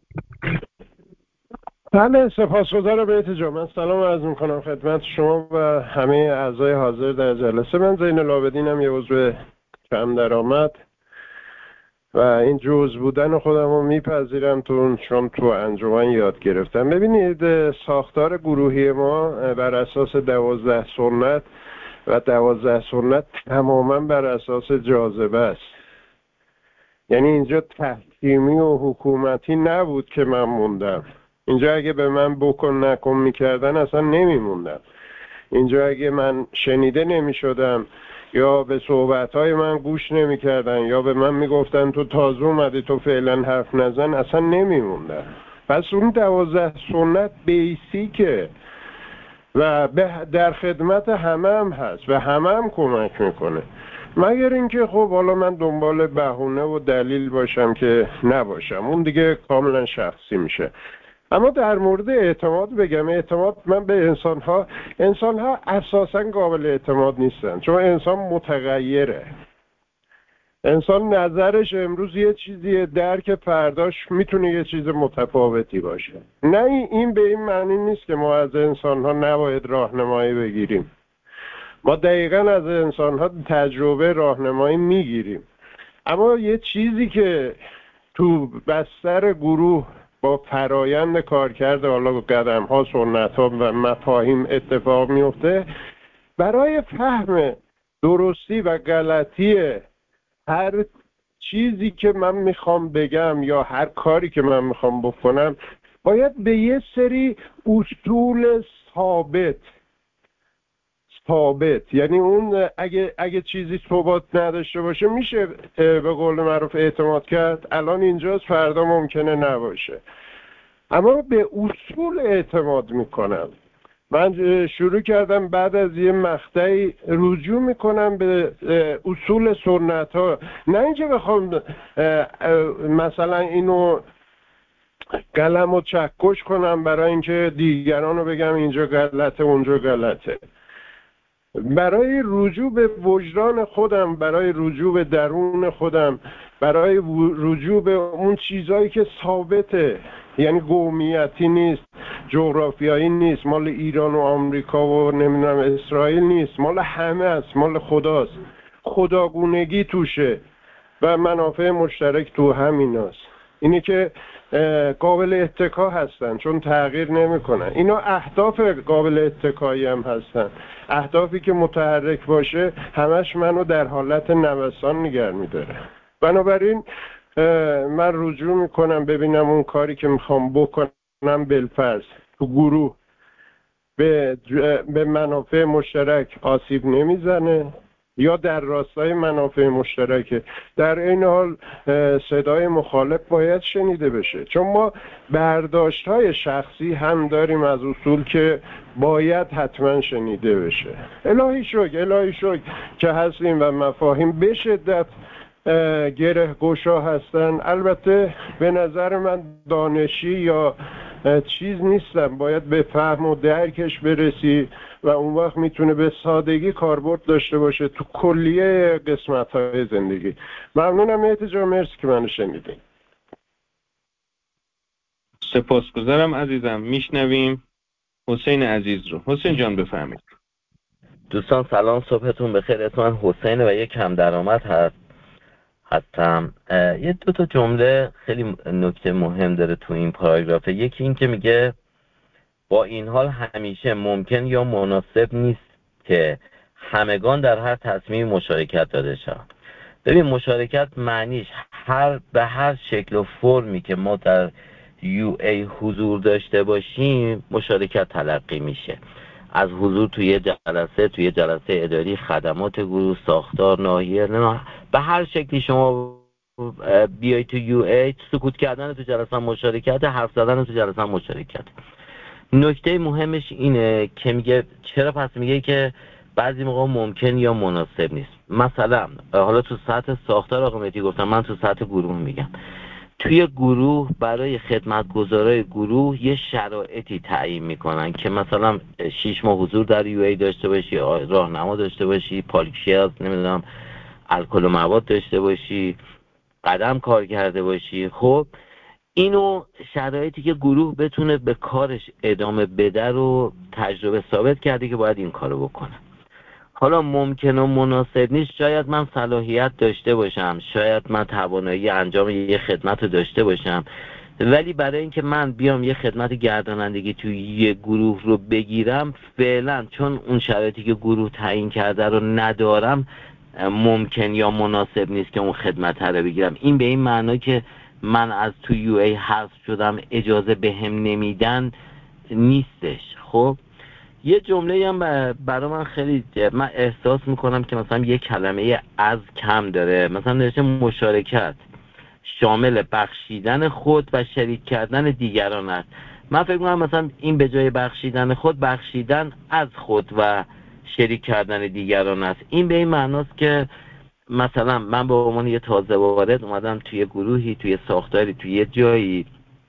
بله، سپاسگزارم بهت جان. من سلام عرض میکنم خدمت شما و همه اعضای حاضر در جلسه. من زین العابدینم، یه عضو کم درآمد و این جزء بودن خودم رو میپذیرم چون تو انجمن یاد گرفتم. ببینید، ساختار گروهی ما بر اساس 12 سنت و 12 سنت تماما بر اساس جاذبه است. یعنی اینجا تحکیمی و حکومتی نبود که من موندم. اینجا اگه به من بکن نکن میکردن اصلا نمیموندم. اینجا اگه من شنیده نمیشدم یا به صحبتهای من گوش نمیکردن یا به من میگفتن تو تازه اومدی تو فعلا حرف نزن، اصلا نمیموندم. پس اون 12 سنت بیسیکه و در خدمت همه هم هست و همه هم کمک میکنه، مگر اینکه خب حالا من دنبال بهونه و دلیل باشم که نباشم، اون دیگه کاملا شخصی میشه. اما در مورد اعتماد بگم، اعتماد من به انسان ها اساسا قابل اعتماد نیستن، چون انسان متغیره. انسان نظرش امروز یه چیزیه، درک فرداش میتونه یه چیز متفاوتی باشه. نه این به این معنی نیست که ما از انسان‌ها نباید راهنمایی بگیریم. ما دقیقاً از انسان‌ها تجربه راهنمایی میگیریم، اما یه چیزی که تو بستر گروه با فرایند کارکرد حالا قدم‌ها، سنت‌ها و مفاهیم اتفاق میفته، برای فهم درستی و غلطی هر چیزی که من میخوام بگم یا هر کاری که من میخوام بکنم باید به یه سری اصول ثابت، یعنی اون اگه چیزی ثبات نداشته باشه میشه به قول معروف اعتماد کرد. الان اینجاست، فردا ممکنه نباشه، اما به اصول اعتماد میکنم. من شروع کردم بعد از یه مقطعی رجوع میکنم به اصول سنت ها، نه اینکه بخوام مثلا اینو قلم و چکش کنم برای اینکه دیگران رو بگم اینجا غلطه اونجا غلطه. برای رجوع به وجدان خودم، برای رجوع به درون خودم، برای رجوع به اون چیزایی که ثابته، یعنی قومیتی نیست، جغرافیایی نیست، مال ایران و آمریکا و نمیدونم اسرائیل نیست، مال همه است، مال خداست، خداگونگی توشه و منافع مشترک تو همیناست. اینی که قابل اتکا هستن چون تغییر نمیکنن. اینا اهداف قابل اتکایی هم هستن، اهدافی که متحرک باشه همش منو در حالت نوسان نگه میداره. بنابراین من رجوع میکنم ببینم اون کاری که میخوام بکنم بالفرض تو گروه به منافع مشترک آسیب نمیزنه یا در راستای منافع مشترکه. در این حال صدای مخالف باید شنیده بشه، چون ما برداشت‌های شخصی هم داریم از اصول که باید حتما شنیده بشه. الهی شکر که هستیم و مفاهیم به شدت گره گشا هستن. البته به نظر من دانشی یا چیز نیستن، باید به فهم و درکش برسی و اون وقت میتونه به سادگی کاربرد داشته باشه تو کلیه قسمت‌های زندگی. ممنونم مهدی جان، مرسی که منو شنیدین. سپاسگزارم عزیزم. میشنویم حسین عزیز رو. حسین جان بفرمایید. دوستان سلام، صبحتون بخیر. اسم من حسین و یک کم درآمد هستم. یه دو تا جمله خیلی نکته مهم داره تو این پاراگراف. یکی این که میگه با این حال همیشه ممکن یا مناسب نیست که همگان در هر تصمیمی مشارکت داده شوند. ببین، مشارکت معنیش به هر شکل و فرمی که ما در UA حضور داشته باشیم مشارکت تلقی میشه. از حضور توی جلسه اداری، خدمات گروه، ساختار، ناحیه، به هر شکلی شما بیای تو UA، سکوت کردن تو جلسه مشارکت، حرف زدن تو جلسه مشارکت. نکته مهمش اینه که میگه چرا پس میگه که بعضی موقع ممکن یا مناسب نیست. مثلا حالا تو سطح ساختار آقا مهدی گفتم، من تو سطح گروه میگم. توی گروه برای خدمتگزارای گروه یه شرایطی تعیین میکنن که مثلا 6 ماه حضور در UA داشته باشی، راهنما داشته باشی، پالیکشی نمیدونم الکل و مواد داشته باشی، قدم کار کرده باشی. خب اینو شرایطی که گروه بتونه به کارش ادامه بده رو تجربه ثابت کرده که باید این کارو بکنه. حالا ممکن و مناسب نیست، شاید من صلاحیت داشته باشم، شاید من توانایی انجام یه خدمت رو داشته باشم، ولی برای اینکه من بیام یه خدمت گردانندگی توی یه گروه رو بگیرم، فعلا چون اون شرایطی که گروه تعیین کرده رو ندارم، ممکن یا مناسب نیست که اون خدمت رو بگیرم. این به این معنی که من از تو UA حذف شدم، اجازه بهم نمیدن نیستش. خب یه جمله هم برای من خیلی، من احساس میکنم که مثلا یه کلمه از کم داره. مثلا نوشته مشارکت شامل بخشیدن خود و شریک کردن دیگران است. من فکر میکنم مثلا این به جای بخشیدن خود، بخشیدن از خود و شریک کردن دیگران است. این به این معناست که مثلا من به عنوان یه تازه وارد اومدم توی گروهی، توی ساختاری، توی یه جایی،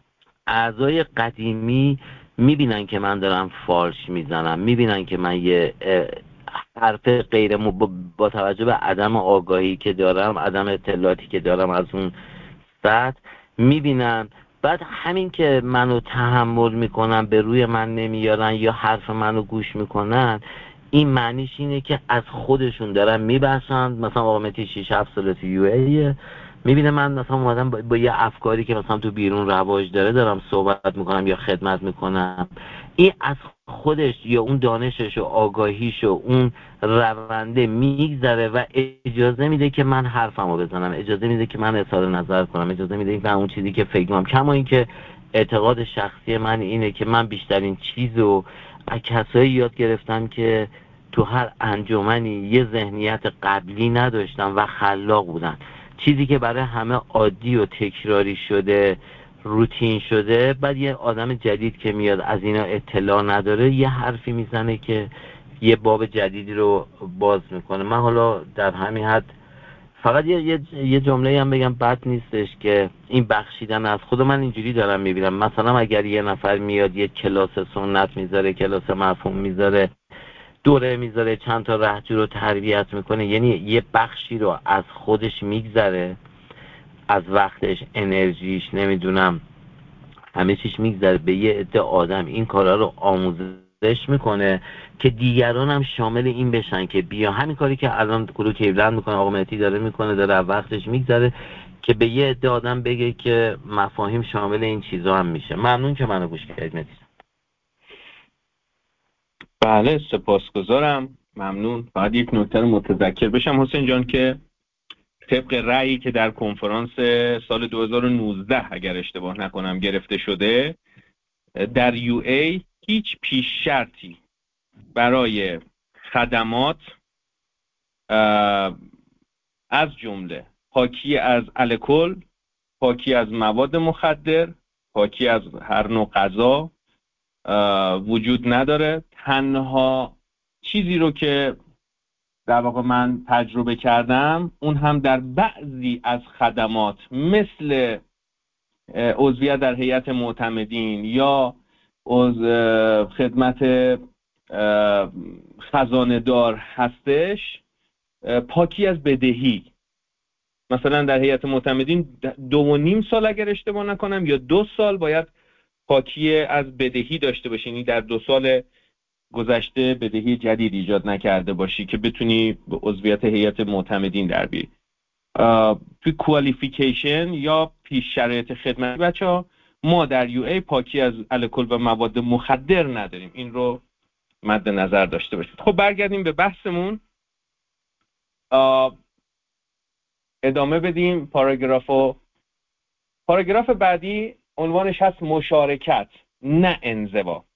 اعضای قدیمی میبینن که من دارم فالش میزنم، میبینن که من یه حرف غیر با توجه به عدم آگاهی که دارم، عدم اطلاعاتی که دارم از اون سطح میبینن. بعد همین که منو تحمل میکنن، به روی من نمیارن یا حرف منو گوش میکنن، این معنیش اینه که از خودشون دارن میبخشن. مثلا آقا مهدی 6-7 ساله تو یو ایه، میبینه من مثلا اومدم با یه افکاری که مثلا تو بیرون رواج دارم صحبت میکنم یا خدمت میکنم، این از خودش یا اون دانشش و آگاهیش و اون رونده میگذره و اجازه میده که من حرفمو بزنم، اجازه میده که من اظهار نظر کنم، اجازه میده که اون چیزی که فکر میکنم. کما اینکه اعتقاد شخصی من اینه که من بیشترین چیزو از کسایی یاد گرفتم که تو هر انجمنی یه ذهنیت قبلی نداشتن و خلاق بودن. چیزی که برای همه عادی و تکراری شده، روتین شده، بعد یه آدم جدید که میاد از اینا اطلاع نداره یه حرفی میزنه که یه باب جدیدی رو باز میکنه. من حالا در همین حد فقط یه جمله هم بگم بد نیستش که این بخشیدن از خود من اینجوری دارم میبینم. مثلا اگر یه نفر میاد یه کلاس سنت میذاره، کلاس مفهوم میذاره، دوره میذاره، چند تا رهجو رو تربیت میکنه، یعنی یه بخشی رو از خودش میگذره، از وقتش، انرژیش، نمیدونم همه چیش میگذره به یه عده آدم. این کارا رو آموزش میکنه که دیگران هم شامل این بشن که بیا همین کاری که الان گروه کیبلند میکنه، آقا مهدی داره میکنه، داره از وقتش میگذره که به یه عده آدم بگه که مفاهیم شامل این چیزا هم میشه. ممنون که منو گوش کردید مهدی. بله سپاسگزارم، ممنون. فقط یک نکته رو متذکر بشم حسین جان که طبق رأیی که در کنفرانس سال 2019 اگر اشتباه نکنم گرفته شده، در یو ای هیچ پیش شرطی برای خدمات از جمله پاکی از الکل، پاکی از مواد مخدر، پاکی از هر نوع غذا وجود نداره. تنها چیزی رو که در واقع من تجربه کردم، اون هم در بعضی از خدمات مثل عضویت در هیئت معتمدین یا خدمت خزانه دار هستش، پاکی از بدهی. مثلا در هیئت معتمدین 2.5 سال اگر اشتباه نکنم یا 2 سال باید پاکی از بدهی داشته باشی، یعنی در 2 سال گذشته بدهی جدید ایجاد نکرده باشی که بتونی به عضویت هیئت معتمدین در بیاری. توی کوالیفیکیشن یا پیش شرایط خدمت بچه‌ها، ما در یو ای پاکی از الکل و مواد مخدر نداریم. این رو مد نظر داشته باشید. خب برگردیم به بحثمون، ادامه بدیم پاراگراف بعدی عنوانش هست مشارکت نه انزوا.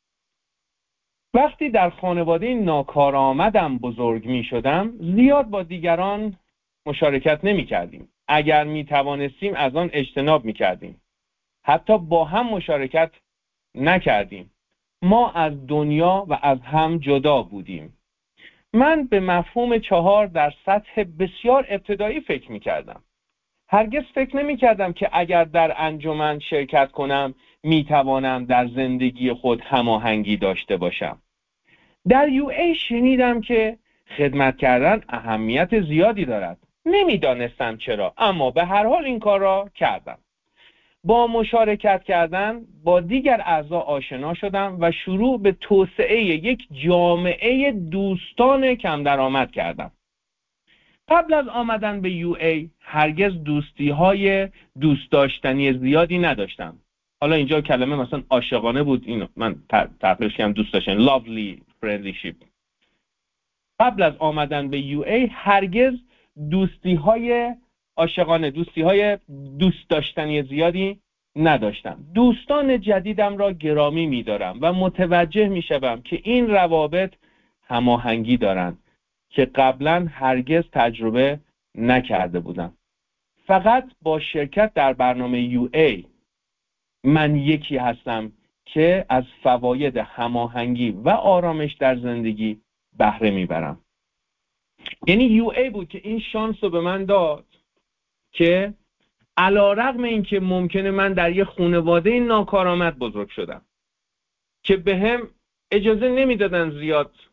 وقتی در خانواده ناکارآمدم بزرگ می شدم، زیاد با دیگران مشارکت نمی کردیم. اگر می توانستیم از آن اجتناب می کردیم. حتی با هم مشارکت نکردیم. ما از دنیا و از هم جدا بودیم. من به مفهوم 4 در سطح بسیار ابتدایی فکر می کردم. هرگز فکر نمی کردم که اگر در انجمن شرکت کنم می توانم در زندگی خود هماهنگی داشته باشم. در یو ای شنیدم که خدمت کردن اهمیت زیادی دارد. نمیدانستم چرا، اما به هر حال این کار را کردم. با مشارکت کردن با دیگر اعضا آشنا شدم و شروع به توسعه یک جامعه دوستان کم درآمد کردم. قبل از آمدن به یو ای هرگز دوستی‌های دوست داشتنی زیادی نداشتم. حالا اینجا کلمه مثلا عاشقانه بود، اینو من تغییرش کردم دوست داشتن، lovely friendship. قبل از آمدن به یو ای هرگز دوستی‌های عاشقانه، دوستی‌های دوست داشتنی زیادی نداشتم. دوستان جدیدم را گرامی می‌دارم و متوجه می‌شوم که این روابط هماهنگی دارند که قبلا هرگز تجربه نکرده بودم. فقط با شرکت در برنامه یو ای من یکی هستم که از فواید هماهنگی و آرامش در زندگی بهره میبرم. یعنی یو ای بود که این شانس رو به من داد که علی‌رغم اینکه ممکنه من در یه خانواده ناکارآمد بزرگ شدم که به هم اجازه نمیدادن زیاد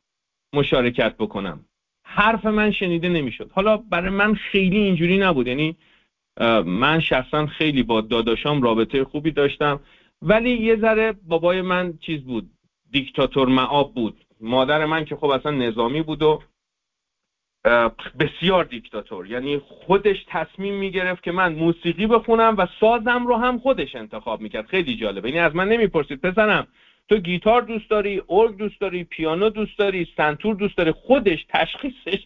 مشارکت بکنم. حرف من شنیده نمیشد. حالا برای من خیلی اینجوری نبود، یعنی من شخصا خیلی با داداشام رابطه خوبی داشتم، ولی یه ذره بابای من چیز بود، دیکتاتور معاب بود. مادر من که خب اصلا نظامی بود و بسیار دیکتاتور، یعنی خودش تصمیم میگرفت که من موسیقی بخونم و سازم رو هم خودش انتخاب میکرد. خیلی جالبه، یعنی از من نمیپرسید پسرم تو گیتار دوست داری، ارگ دوست داری، پیانو دوست داری، سنتور دوست داری، خودش تشخیصش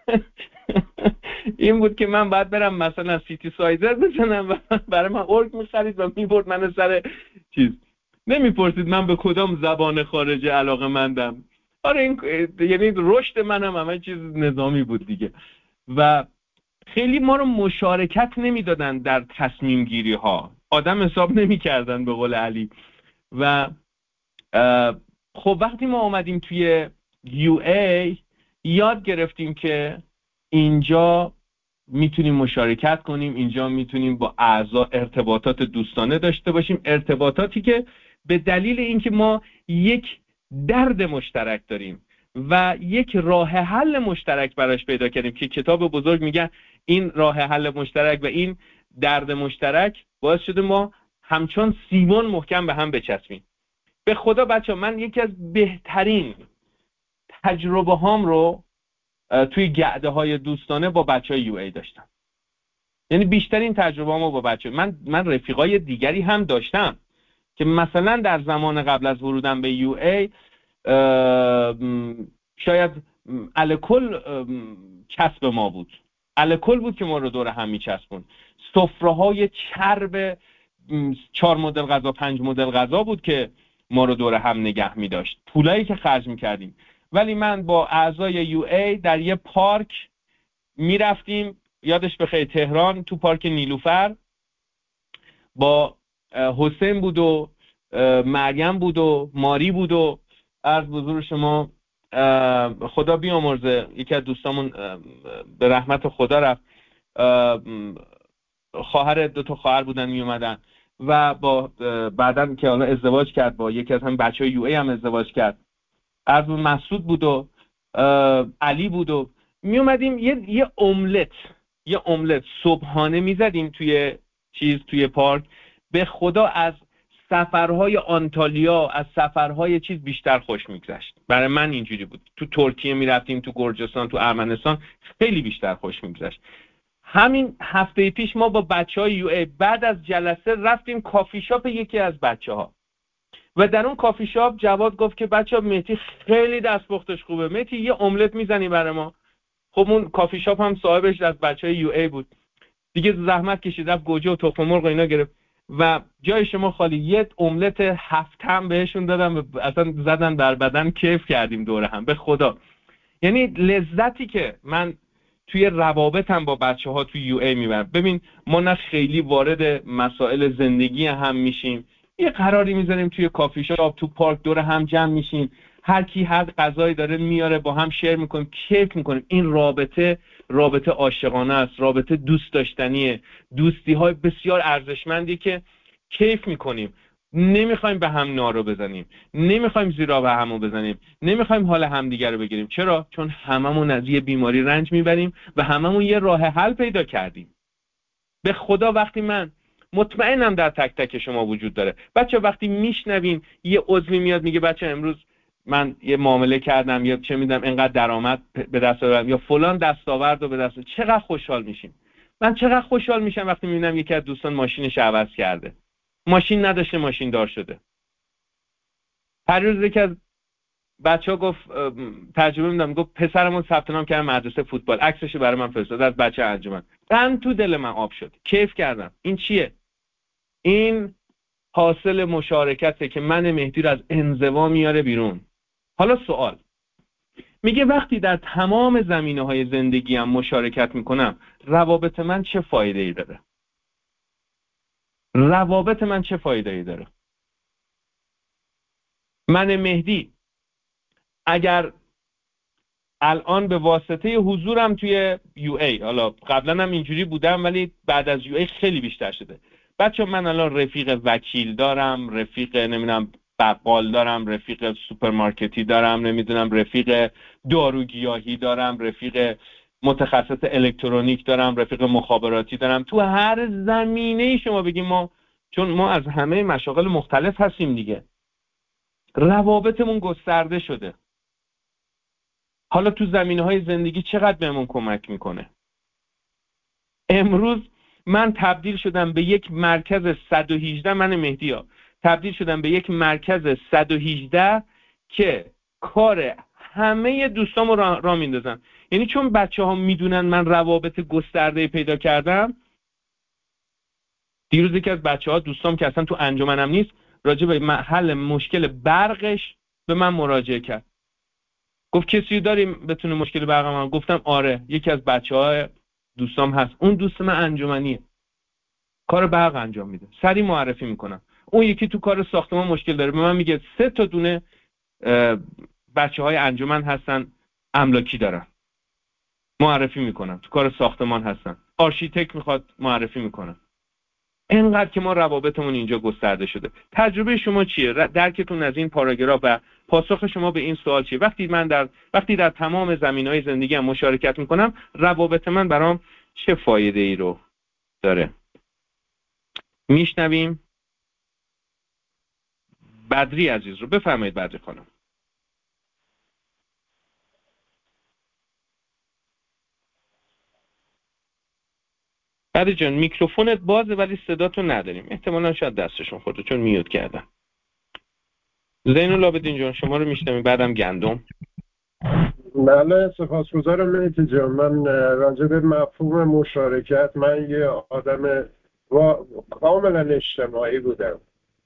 این بود که من باید برم مثلا سیتی سایزر بزنم و برای من ارگ میخرید و میبرد من سر چیز. نمیپرسید من به کدام زبان خارجه علاقه‌مندم. آره این یعنی رشد منم همه چیز نظامی بود دیگه. و خیلی ما رو مشارکت نمیدادن در تصمیم گیری ها، آدم حساب نمیکردن به قول علی. و خب وقتی ما آمدیم توی UA یاد گرفتیم که اینجا میتونیم مشارکت کنیم، اینجا میتونیم با اعضا ارتباطات دوستانه داشته باشیم، ارتباطاتی که به دلیل اینکه ما یک درد مشترک داریم و یک راه حل مشترک براش پیدا کردیم که کتاب بزرگ میگه این راه حل مشترک و این درد مشترک باعث شده ما همچون سیمون محکم به هم بچسبیم. به خدا بچه من یکی از بهترین تجربه هام رو توی گعده های دوستانه با بچه های UA داشتم. یعنی بیشترین تجربه هامو با بچه من رفیقای دیگری هم داشتم که مثلا در زمان قبل از ورودم به UA شاید الکل چسب ما بود، الکل بود که ما رو دور هم میچسبون. سفره های چرب 4 مدل غذا 5 مدل غذا بود که ما رو دور هم نگه می‌داشت، پولایی که خرج می‌کردیم. ولی من با اعضای UA در یه پارک میرفتیم، یادش بخیر تهران، تو پارک نیلوفر، با حسین بود و مریم بود و ماری بود و عرض بزرگ شما خدا بیامرزه یکی از دوستامون به رحمت خدا رفت، خواهر 2 تا خواهر بودن می اومدن و با بعدن که حالا ازدواج کرد با یکی از هم بچهای UA هم ازدواج کرد، عرض مسعود بود و علی بود و می اومدیم یه املت صبحانه می زدیم توی پارک. به خدا از سفرهای آنتالیا، از سفرهای چیز بیشتر خوش میگذشت. برای من اینجوری بود. تو ترکیه می رفتیم، تو گرجستان، تو ارمنستان، خیلی بیشتر خوش میگذشت. همین هفته پیش ما با بچهای UA بعد از جلسه رفتیم کافی شاپ یکی از بچه‌ها و در اون کافی شاپ جواد گفت که بچه‌ها مهدی خیلی دستپختش خوبه، مهدی یه املت میزنی برای ما؟ خب اون کافی شاپ هم صاحبش از بچهای UA بود دیگه، زحمت کشید رفت گوجه و تخم مرغ و اینا گرفت و جای شما خالی. یه املت 7 هم بهشون دادم و اصلا زدن بر بدن، کیف کردیم دوره هم. به خدا یعنی لذتی که من توی روابطم با بچه‌ها توی UA میبرم. ببین ما نه خیلی وارد مسائل زندگی هم میشیم، یه قراری میذاریم توی کافی شاپ، تو پارک دور هم جمع میشیم، هر کی هر غذایی داره میاره با هم شیر میکنیم، کیف میکنیم. این رابطه عاشقانه است، رابطه دوست داشتنیه، دوستی های بسیار ارزشمندی که کیف میکنیم. نمیخوایم به هم نارو بزنیم، نمیخوایم زیرا به همو بزنیم، نمیخوایم حال همدیگه رو بگیریم. چرا؟ چون هممون از یه بیماری رنج میبریم و هممون یه راه حل پیدا کردیم. به خدا وقتی من مطمئنم در تک تک شما وجود داره بچه، وقتی میشنوین یه عضوی میاد میگه بچه امروز من یه معامله کردم یا چه میدونم اینقدر درآمد به دست آوردم یا فلان دستاورد رو به دست، چقدر خوشحال میشیم. من چقدر خوشحال میشم وقتی میبینم یکی از دوستان ماشینش عوض کرده، ماشین نداشته ماشین دار شده. هر روز یکی از بچه‌ها گفت تجربه میدم، گفت پسرمون ثبت نام کرد مدرسه فوتبال، عکسش برای من فرستاد از بچه انجمن. من تو دل من آب شد، کیف کردم. این چیه؟ این حاصل مشارکته که من مهدی رو از انزوا میاره بیرون. حالا سوال میگه وقتی در تمام زمینه‌های زندگیم مشارکت میکنم روابط من چه فایده‌ای داره؟ روابط من چه فایده‌ای داره؟ من مهدی اگر الان به واسطه حضورم توی UA، حالا قبلا هم اینجوری بودم ولی بعد از UA خیلی بیشتر شده بچه، من الان رفیق وکیل دارم، رفیق نمیدونم بقال دارم، رفیق سوپرمارکتی دارم، نمیدونم رفیق داروگیاهی دارم، رفیق متخصص الکترونیک دارم، رفیق مخابراتی دارم. تو هر زمینه‌ای شما بگیم ما، چون ما از همه مشاغل مختلف هستیم دیگه، روابطمون گسترده شده. حالا تو زمینه‌های زندگی چقدر بهمون کمک میکنه. امروز من تبدیل شدم به یک مرکز 118، من مهدی‌ها تبدیل شدم به یک مرکز 118 که کار همه دوستامو را میندازم. یعنی چون بچه‌ها میدونن من روابط گسترده پیدا کردم. دیروز یکی از بچه‌ها دوستام که اصلا تو انجمنم نیست راجع به حل مشکل برقش به من مراجعه کرد. گفت کسی داریم بتونه مشکل برق من؟ گفتم آره، یکی از بچه‌ها دوستام هست، اون دوست من انجمنیه، کار برق انجام میده، سریع معرفی میکنم. اون یکی تو کار ساختمان مشکل داره، به من میگه 3 تا دونه بچه‌های انجمن هستن املاکی دارن، معرفی میکنم، تو کار ساختمان هستن. آرشیتکت میخواد، معرفی میکنم. اینقدر که ما روابطمون اینجا گسترده شده. تجربه شما چیه؟ درکتون از این پاراگراف و پاسخ شما به این سوال چیه؟ وقتی در تمام زمینه‌های زندگی هم مشارکت میکنم، روابط من برام چه فایده ای رو داره؟ میشنویم بدری عزیز رو. بفرمایید بدری خانم. بدری جان میکروفونت بازه ولی صداتو نداریم. احتمالاً شاید دستشون خورده چون میوت کردن. زین العابدین جان شما رو میشنویم، بعدم گندم. بله سپاسگزارم مهدی جان. من راجع به مفهوم مشارکت، من یه آدم کاملا اجتماعی بودم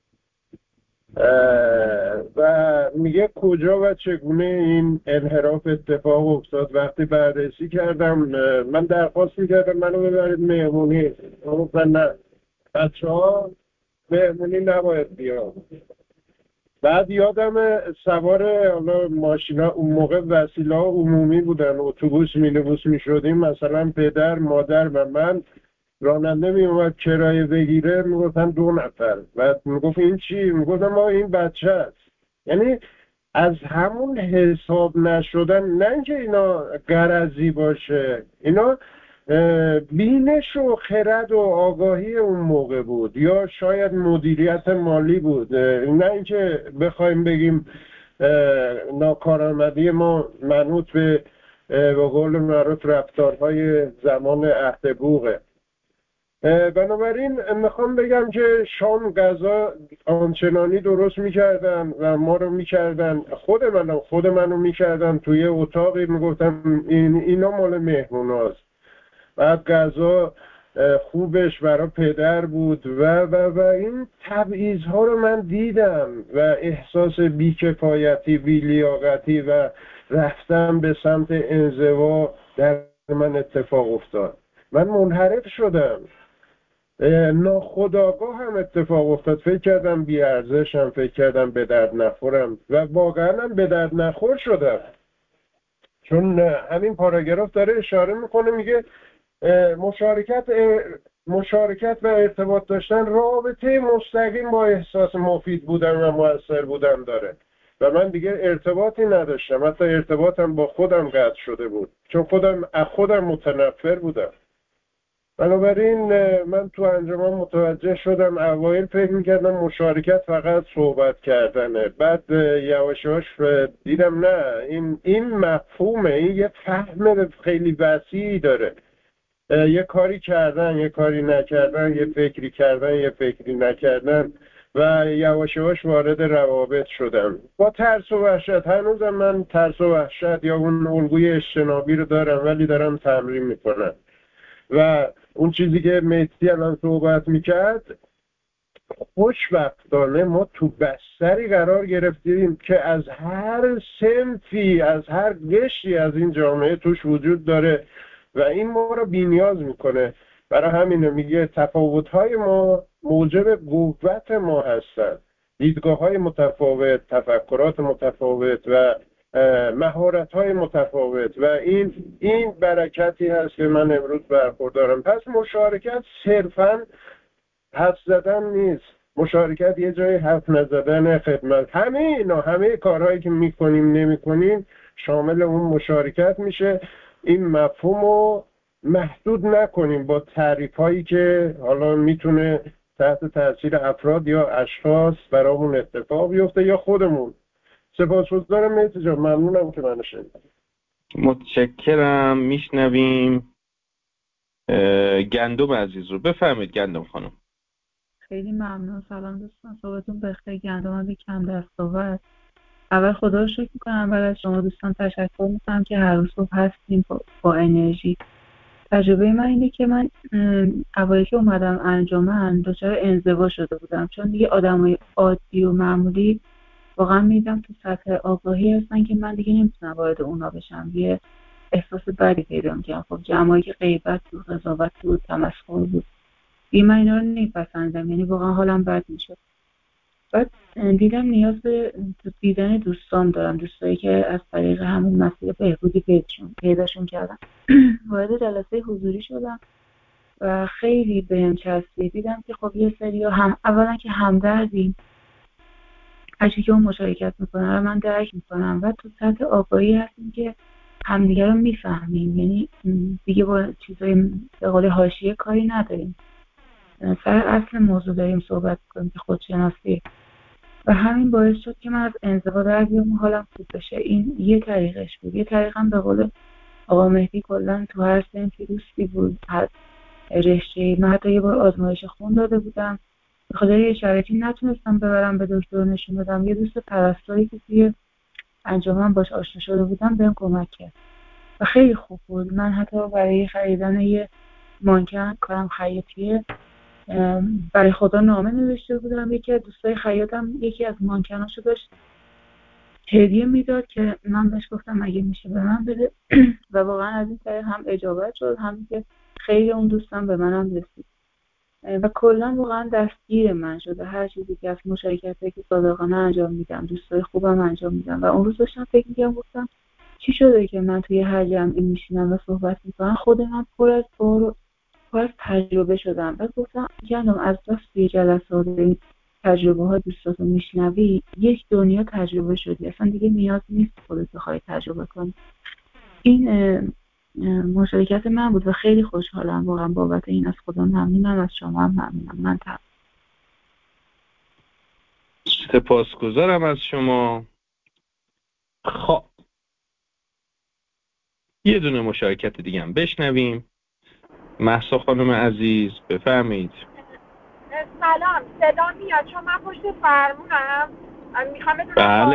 و میگه کجا و چگونه این انحراف اتفاق افتاد. وقتی بررسی کردم من درخواست میکردم منو ببرید مهمونی، گفتن نه بچه‌ها مهمونی نباید بیان. بعد یادم سوار ماشینا اون موقع وسیله عمومی بودن، اتوبوس مینیبوس میشدیم، مثلا پدر مادر و من، راننده میومد کرایه بگیره میگفتن 2 نفر. بعد میگفت این چی؟ میگفتم ما این بچه است. یعنی از همون حساب نشدن، نه اینکه اینا غرضی باشه، اینا بینش و خرد و آگاهی اون موقع بود، یا شاید مدیریت مالی بود. نه اینکه بخوایم بگیم ناکارآمدی ما منوط به قول معروف رفتارهای زمان عهد بوقه. بنابراین میخوام بگم که شام غذا آنچنانی درست میکردن و ما رو میکردن، خود منو میکردن توی اتاقی، میگفتم اینا مال مهموناست. بعد غذا خوبش برای پدر بود و این تبعیض‌ها رو من دیدم و احساس بیکفایتی، بی‌لیاقتی و رفتن به سمت انزوا در من اتفاق افتاد. من منحرف شدم، ناخودآگاه هم اتفاق افتاد. فکر کردم بی‌ارزشم، فکر کردم به درد نخورم و واقعا هم به درد نخور شدم. چون همین پاراگراف داره اشاره میکنه، میگه مشارکت و ارتباط داشتن رابطه مستقیم با احساس مفید بودن و مؤثر بودن داره و من دیگه ارتباطی نداشتم. حتی ارتباطم با خودم قطع شده بود چون خودم متنفر بودم. بنابراین من تو انجمن متوجه شدم، اوایل فکر میکردم مشارکت فقط صحبت کردنه، بعد یواش یواش دیدم نه، این مفهومه، این یه فهم خیلی وسیعی داره. یه کاری کردن، یه کاری نکردن، یه فکری کردن، یه فکری نکردن و یواش یواش وارد روابط شدم با ترس و وحشت. هنوزم من ترس و وحشت یا اون الگوی اجتنابی رو دارم ولی دارم تمرین میکنم. و اون چیزی که مهدی الان صحبت میکرد، خوشبختانه ما تو بستری قرار گرفتیم که از هر صنفی، از هر قشری از این جامعه توش وجود داره و این ما رو بی‌نیاز میکنه. برای همینه میگه تفاوت‌های ما موجب قوت ما هستن، دیدگاه‌های متفاوت، تفکرات متفاوت و مهارت‌های متفاوت و این برکتی هست که من امروز برخوردارم. پس مشارکت صرفاً حرف زدن نیست، مشارکت یه جای حرف نزدن، خدمت، همه اینا، همه کارهایی که میکنیم نمیکنیم شامل اون مشارکت میشه. این مفهوم رو محدود نکنیم با تعریف هایی که حالا میتونه تحت تاثیر افراد یا اشخاص برامون اتفاق بیفته یا خودمون. سپاسگزارم مهدی جان، ممنونم که منو شنیدید. متشکرم. میشنویم گندم عزیز رو. بفرمایید گندم خانم. خیلی ممنون. سلام دوستان، صحبتون بخیر. گندم کم دستاورد. اول خدا رو شکر میکنم، بعد از شما دوستان تشکر میکنم که هر روز صبح هستیم با انرژی. تجربه من اینه که من اوایل که اومدم انجمن دچار انزوا شده بودم، چون دیگه آدمای عادی و معمولی واقعا میدم تو سطح آگاهی هستن که من دیگه نمیتونم وارد اونا بشم. یه احساس بدی پیدا میکنم. خب جمعایی که غیبت بود، قضاوت بود، تمسخر بود، من اینا رو نمیپسندم، یعنی واقعا حالم بد میشه. بعد دیدم نیاز به دیدن دوستان دارم، دوستایی که از طریق همون مسیر بهبودی پیداشون کردم. وارد جلسه حضوری شدم و خیلی بهم چسبید. دیدم که خب یه سری هم اولا که همدردیم، هرچی که اون مشارکت میکنه رو من درک میکنم و تو سطح آگاهی هستیم که همدیگه رو میفهمیم، یعنی دیگه با چیزای به قول حاشیه کاری نداریم، سر اصل موضوع داریم صحبت کنیم که خودشناسی. و همین باعث شد که من از انزوا در بیام و حالم خوب بشه. این یه طریقش بود. یه طریقم به قول آقا مهدی کلا تو هر سنفی دوستی بود، هر رشته. من حتی یه بار آزمایش خون داده بودم، به خاطر یه شرایطی نتونستم ببرم به دکتر نشون بدم. یه دوست پرستاری که توی انجمن باش آشنا شده بودم بهم کمک کرد و خیلی خوب بود. من حتی برای خریدن یه مانکن، کارم خیاطیه، برای خدا نامه نوشته بودم. یکی از دوستای خیاطم یکی از مانکناشو داشت هدیه میداد که من بهش گفتم اگه میشه به من بده و واقعا از این طریق هم اجابت شد، هم که خیلی اون دوستم به منم رسید و کلا واقعا دستگیر من شده. هر چیزی که از مشارکتی که صادقانه انجام میدم، دوستای خوبم انجام میدم. و اون روز داشتم فکر می‌کردم، گفتم چی شده که من توی هر جمعی میشینم و صحبت میکنم خود من پر از تجربه شدم. بعد گفتم جانم از بس توی جلسات این تجربه ها دوستاتو میشنوی، یک دنیا تجربه شدی، اصلا دیگه نیاز نیست خودت بخوای تجربه کنی. این مشارکت من بود و خیلی خوشحالم واقعا بابت این. از خدا ممنونم، از شما هم ممنونم. من سپاسگزارم از شما. خب یه دونه مشارکت دیگه هم بشنویم. مهسا خانم عزیز بفرمایید. سلام، صدا میاد؟ چون من پشت فرمونم میخوام بدونم.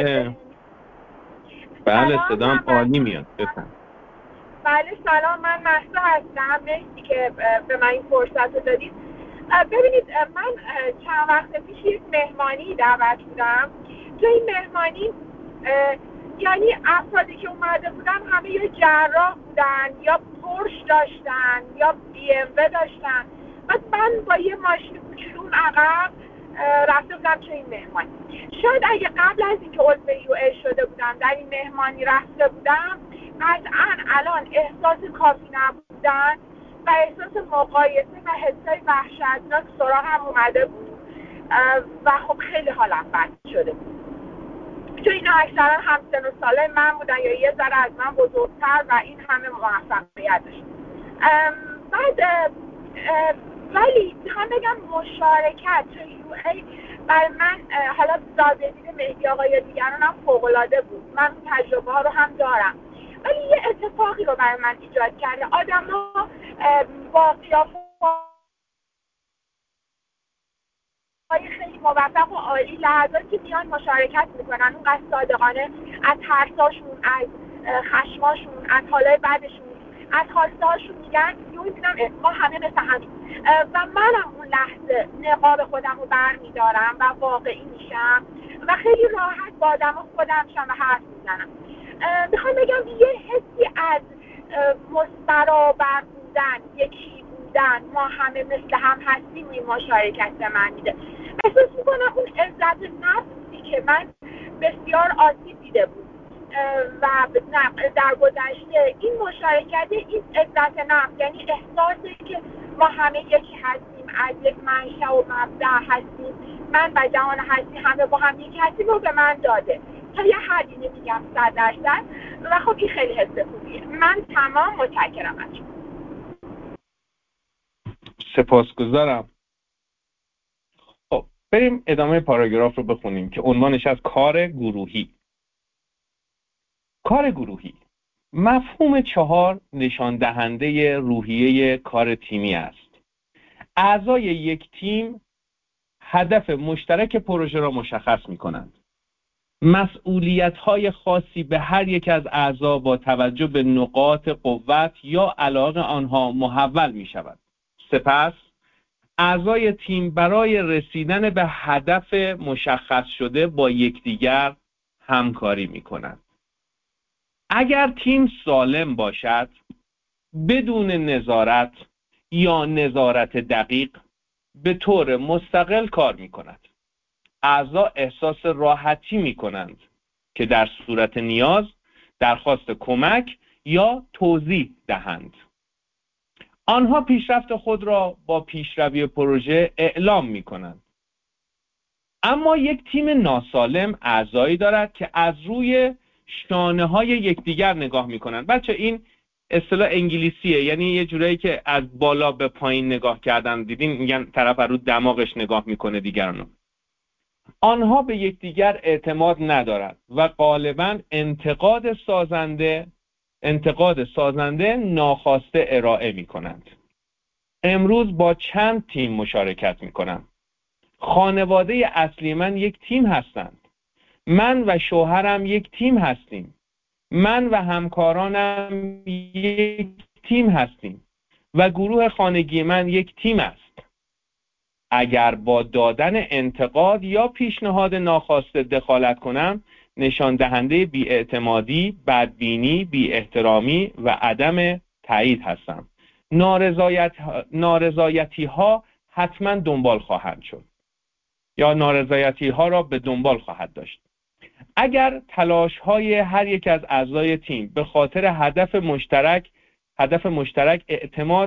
بله صدام عالی میاد. بفرمایید. بله سلام، من مهسا هستم. مرسی که به من این فرصت رو دادید. ببینید من چند وقت پیش یک مهمانی دعوت بودم. تو این مهمانی یعنی افرادی که اومده بودن همه یا جراح بودن یا پورش داشتن یا BMW داشتن. بعد من با یه ماشین کوچولو عقب رفته بودم تو این مهمانی. شاید اگه قبل از اینکه عضو UA شده بودم در این مهمانی رفته بودم، قطعاً الان احساس کافی نبودن و احساس مقایسه و حسای وحشتناک سراغم اومده بود و خب خیلی حالم بد شده بود. تو اینا اکثرا همسن و ساله من بودن یا یه ذره از من بزرگتر و این همه موفقیت داشت. بعد ولی میخوام بگم مشارکت تو UA برای من حالا زاویه دید مهدی آقا یا دیگران هم فوق‌العاده بود. من تجربه ها رو هم دارم، ولی یه اتفاقی رو برای من ایجاد کرده. آدم ها با قیافه خیلی موفق و عالی لحظاتی که میان مشارکت میکنن اونقدر صادقانه از ترساشون، از خشماشون، از حالای بعدشون، از خواسته هاشون میگن، میبینم ما همه مثل همین. و منم اون لحظه نقاب خودم رو برمیدارم و واقعی میشم و خیلی راحت با آدم خودم شم و حرف میزنم. میخوام بگم یه حسی از مسترابر بودن، یکی بودن، ما همه مثل هم هستیم این مشارکت به من میده. احساس میکنم اون عزت نفسی که من بسیار آسیب دیده بود و در گذشته این مشارکت، این عزت نفس، یعنی احساسی که ما همه یکی هستیم، از یک منشأ و مبدأ هستیم، من و جهان هستی همه با هم یکی هستیم رو به من داده. تا یه حدی نمیگم 100%، و خب این خیلی حس خوبیه. من تمام متشکرم از شما. سپاسگزارم. خب بریم ادامه پاراگراف رو بخونیم که عنوانش از کار گروهی. کار گروهی مفهوم 4 نشان دهنده روحیه کار تیمی است. اعضای یک تیم هدف مشترک پروژه را مشخص می‌کنند. مسئولیت‌های خاصی به هر یک از اعضا با توجه به نقاط قوت یا علاقه آنها محول می‌شود. سپس اعضای تیم برای رسیدن به هدف مشخص شده با یکدیگر همکاری می‌کنند. اگر تیم سالم باشد، بدون نظارت یا نظارت دقیق به طور مستقل کار می‌کند. اعضا احساس راحتی می‌کنند که در صورت نیاز درخواست کمک یا توضیح دهند. آنها پیشرفت خود را با پیشروی پروژه اعلام می‌کنند. اما یک تیم ناسالم اعضایی دارد که از روی شانه‌های یکدیگر نگاه می‌کنند. بچه این اصطلاح انگلیسیه، یعنی یه جورایی که از بالا به پایین نگاه کردن. دیدین میگن طرف رو دماغش نگاه می‌کنه دیگرانو. آنها به یکدیگر اعتماد ندارد و غالباً انتقاد سازنده ناخواسته ارائه می‌کنند. امروز با چند تیم مشارکت می‌کنم. خانواده اصلی من یک تیم هستند. من و شوهرم یک تیم هستیم. من و همکارانم یک تیم هستیم و گروه خانگی من یک تیم است. اگر با دادن انتقاد یا پیشنهاد ناخواسته دخالت کنم، نشان دهنده بی‌اعتمادی، بدبینی، بی‌احترامی و عدم تایید هستم. نارضایتی ها حتما دنبال خواهند شد یا نارضایتی ها را به دنبال خواهد داشت. اگر تلاش های هر یک از اعضای تیم به خاطر هدف مشترک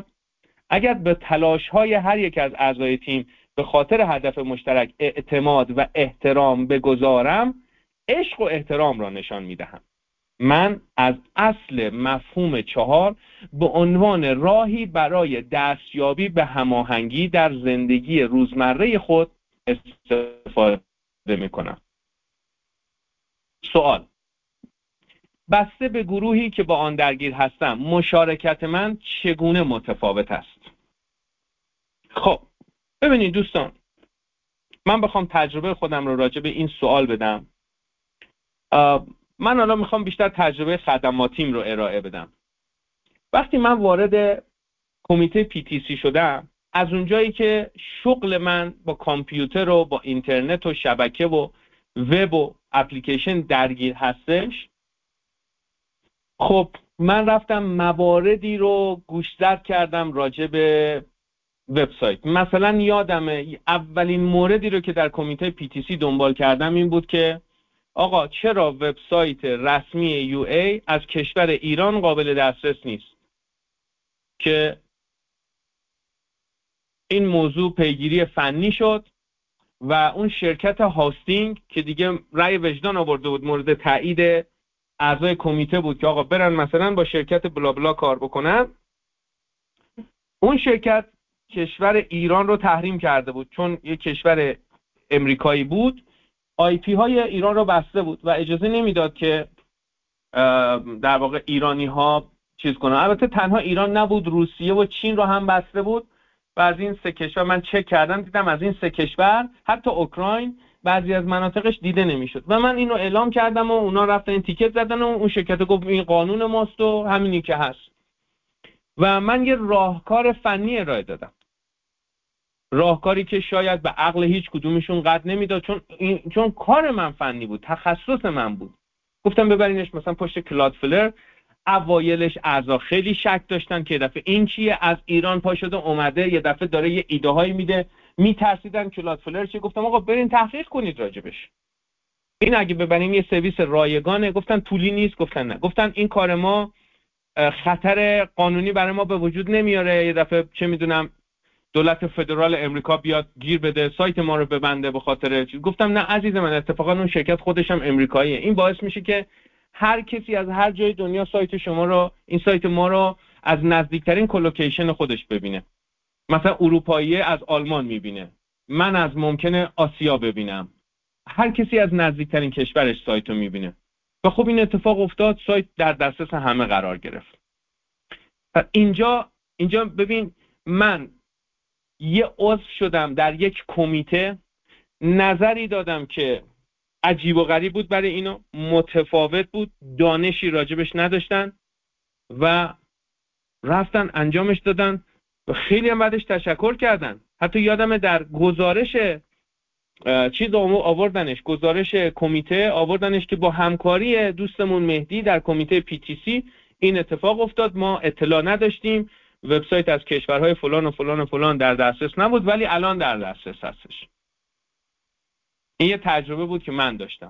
اعتماد و احترام بگذارم، عشق و احترام را نشان می‌دهم. من از اصل مفهوم 4 به عنوان راهی برای دستیابی به هماهنگی در زندگی روزمره خود استفاده می‌کنم. سوال: بسته به گروهی که با آن درگیر هستم، مشارکت من چگونه متفاوت است؟ خب ببینید دوستان، من بخوام تجربه خودم رو راجع به این سوال بدم، من الان میخوام بیشتر تجربه خدماتیم رو ارائه بدم. وقتی من وارد کمیته PTC شدم، از اونجایی که شغل من با کامپیوتر و با اینترنت و شبکه و وب و اپلیکیشن درگیر هستش، خب من رفتم مواردی رو گوشزد کردم راجع به وبسایت. مثلا یادمه اولین موردی رو که در کمیته PTC دنبال کردم این بود که آقا چرا وبسایت رسمی UA از کشور ایران قابل دسترس نیست؟ که این موضوع پیگیری فنی شد و اون شرکت هاستینگ که دیگه رأی وجدان آورده بود مورد تایید اعضای کمیته بود که آقا برن مثلا با شرکت بلا بلا کار بکنن، اون شرکت کشور ایران رو تحریم کرده بود چون یک کشور امریکایی بود. IP های ایران رو بسته بود و اجازه نمیداد که در واقع ایرانی ها چیز کنن. البته تنها ایران نبود، روسیه و چین رو هم بسته بود و از این 3 کشور من چک کردم دیدم از این 3 کشور حتی اوکراین بعضی از مناطقش دیده نمیشد و من اینو اعلام کردم و اونا رفتن این تیکت زدن و اون شرکت گفت این قانون ماست و همینی که هست و من یه راهکار فنی ارائه دادم، راهکاری که شاید به عقل هیچ کدومشون قد نمیداد چون کار من فنی بود، تخصص من بود. گفتم ببرینش مثلا پشت کلادفلر. اوایلش اعضا خیلی شک داشتن که دفعه این چیه، از ایران پا شده اومده یه دفعه داره یه ایده هایی میده، میترسیدن کلادفلر چیه. گفتم آقا برین تحقیق کنید راجبش، این اگه ببریم یه سرویس رایگانه. گفتن پولی نیست، گفتن نه، گفتن این کار ما خطر قانونی برای ما به وجود نمیاره، یه دفعه چه میدونم دولت فدرال امریکا بیاد گیر بده، سایت ما رو ببنده به خاطر چیز. گفتم نه عزیز من، اتفاقا اون شرکت خودش هم امریکاییه. این باعث میشه که هر کسی از هر جای دنیا سایت شما رو، این سایت ما رو از نزدیکترین کلوکیشن خودش ببینه. مثلا اروپایی از آلمان میبینه، من از ممکنه آسیا ببینم، هر کسی از نزدیکترین کشورش سایت رو میبینه. و خب این اتفاق افتاد، سایت در دسترس همه قرار گرفت. اینجا ببین، من یه عضو شدم در یک کمیته، نظری دادم که عجیب و غریب بود برای اینو، متفاوت بود، دانشی راجبش نداشتن و رفتن انجامش دادن و خیلی هم بعدش تشکر کردن. حتی یادمه در گزارش چیز آوردنش، گزارش کمیته آوردنش که با همکاری دوستمون مهدی در کمیته PTC این اتفاق افتاد، ما اطلاع نداشتیم، وبسایت از کشورهای فلان و فلان و فلان در دسترس نبود ولی الان در دسترس هستش. این یه تجربه بود که من داشتم.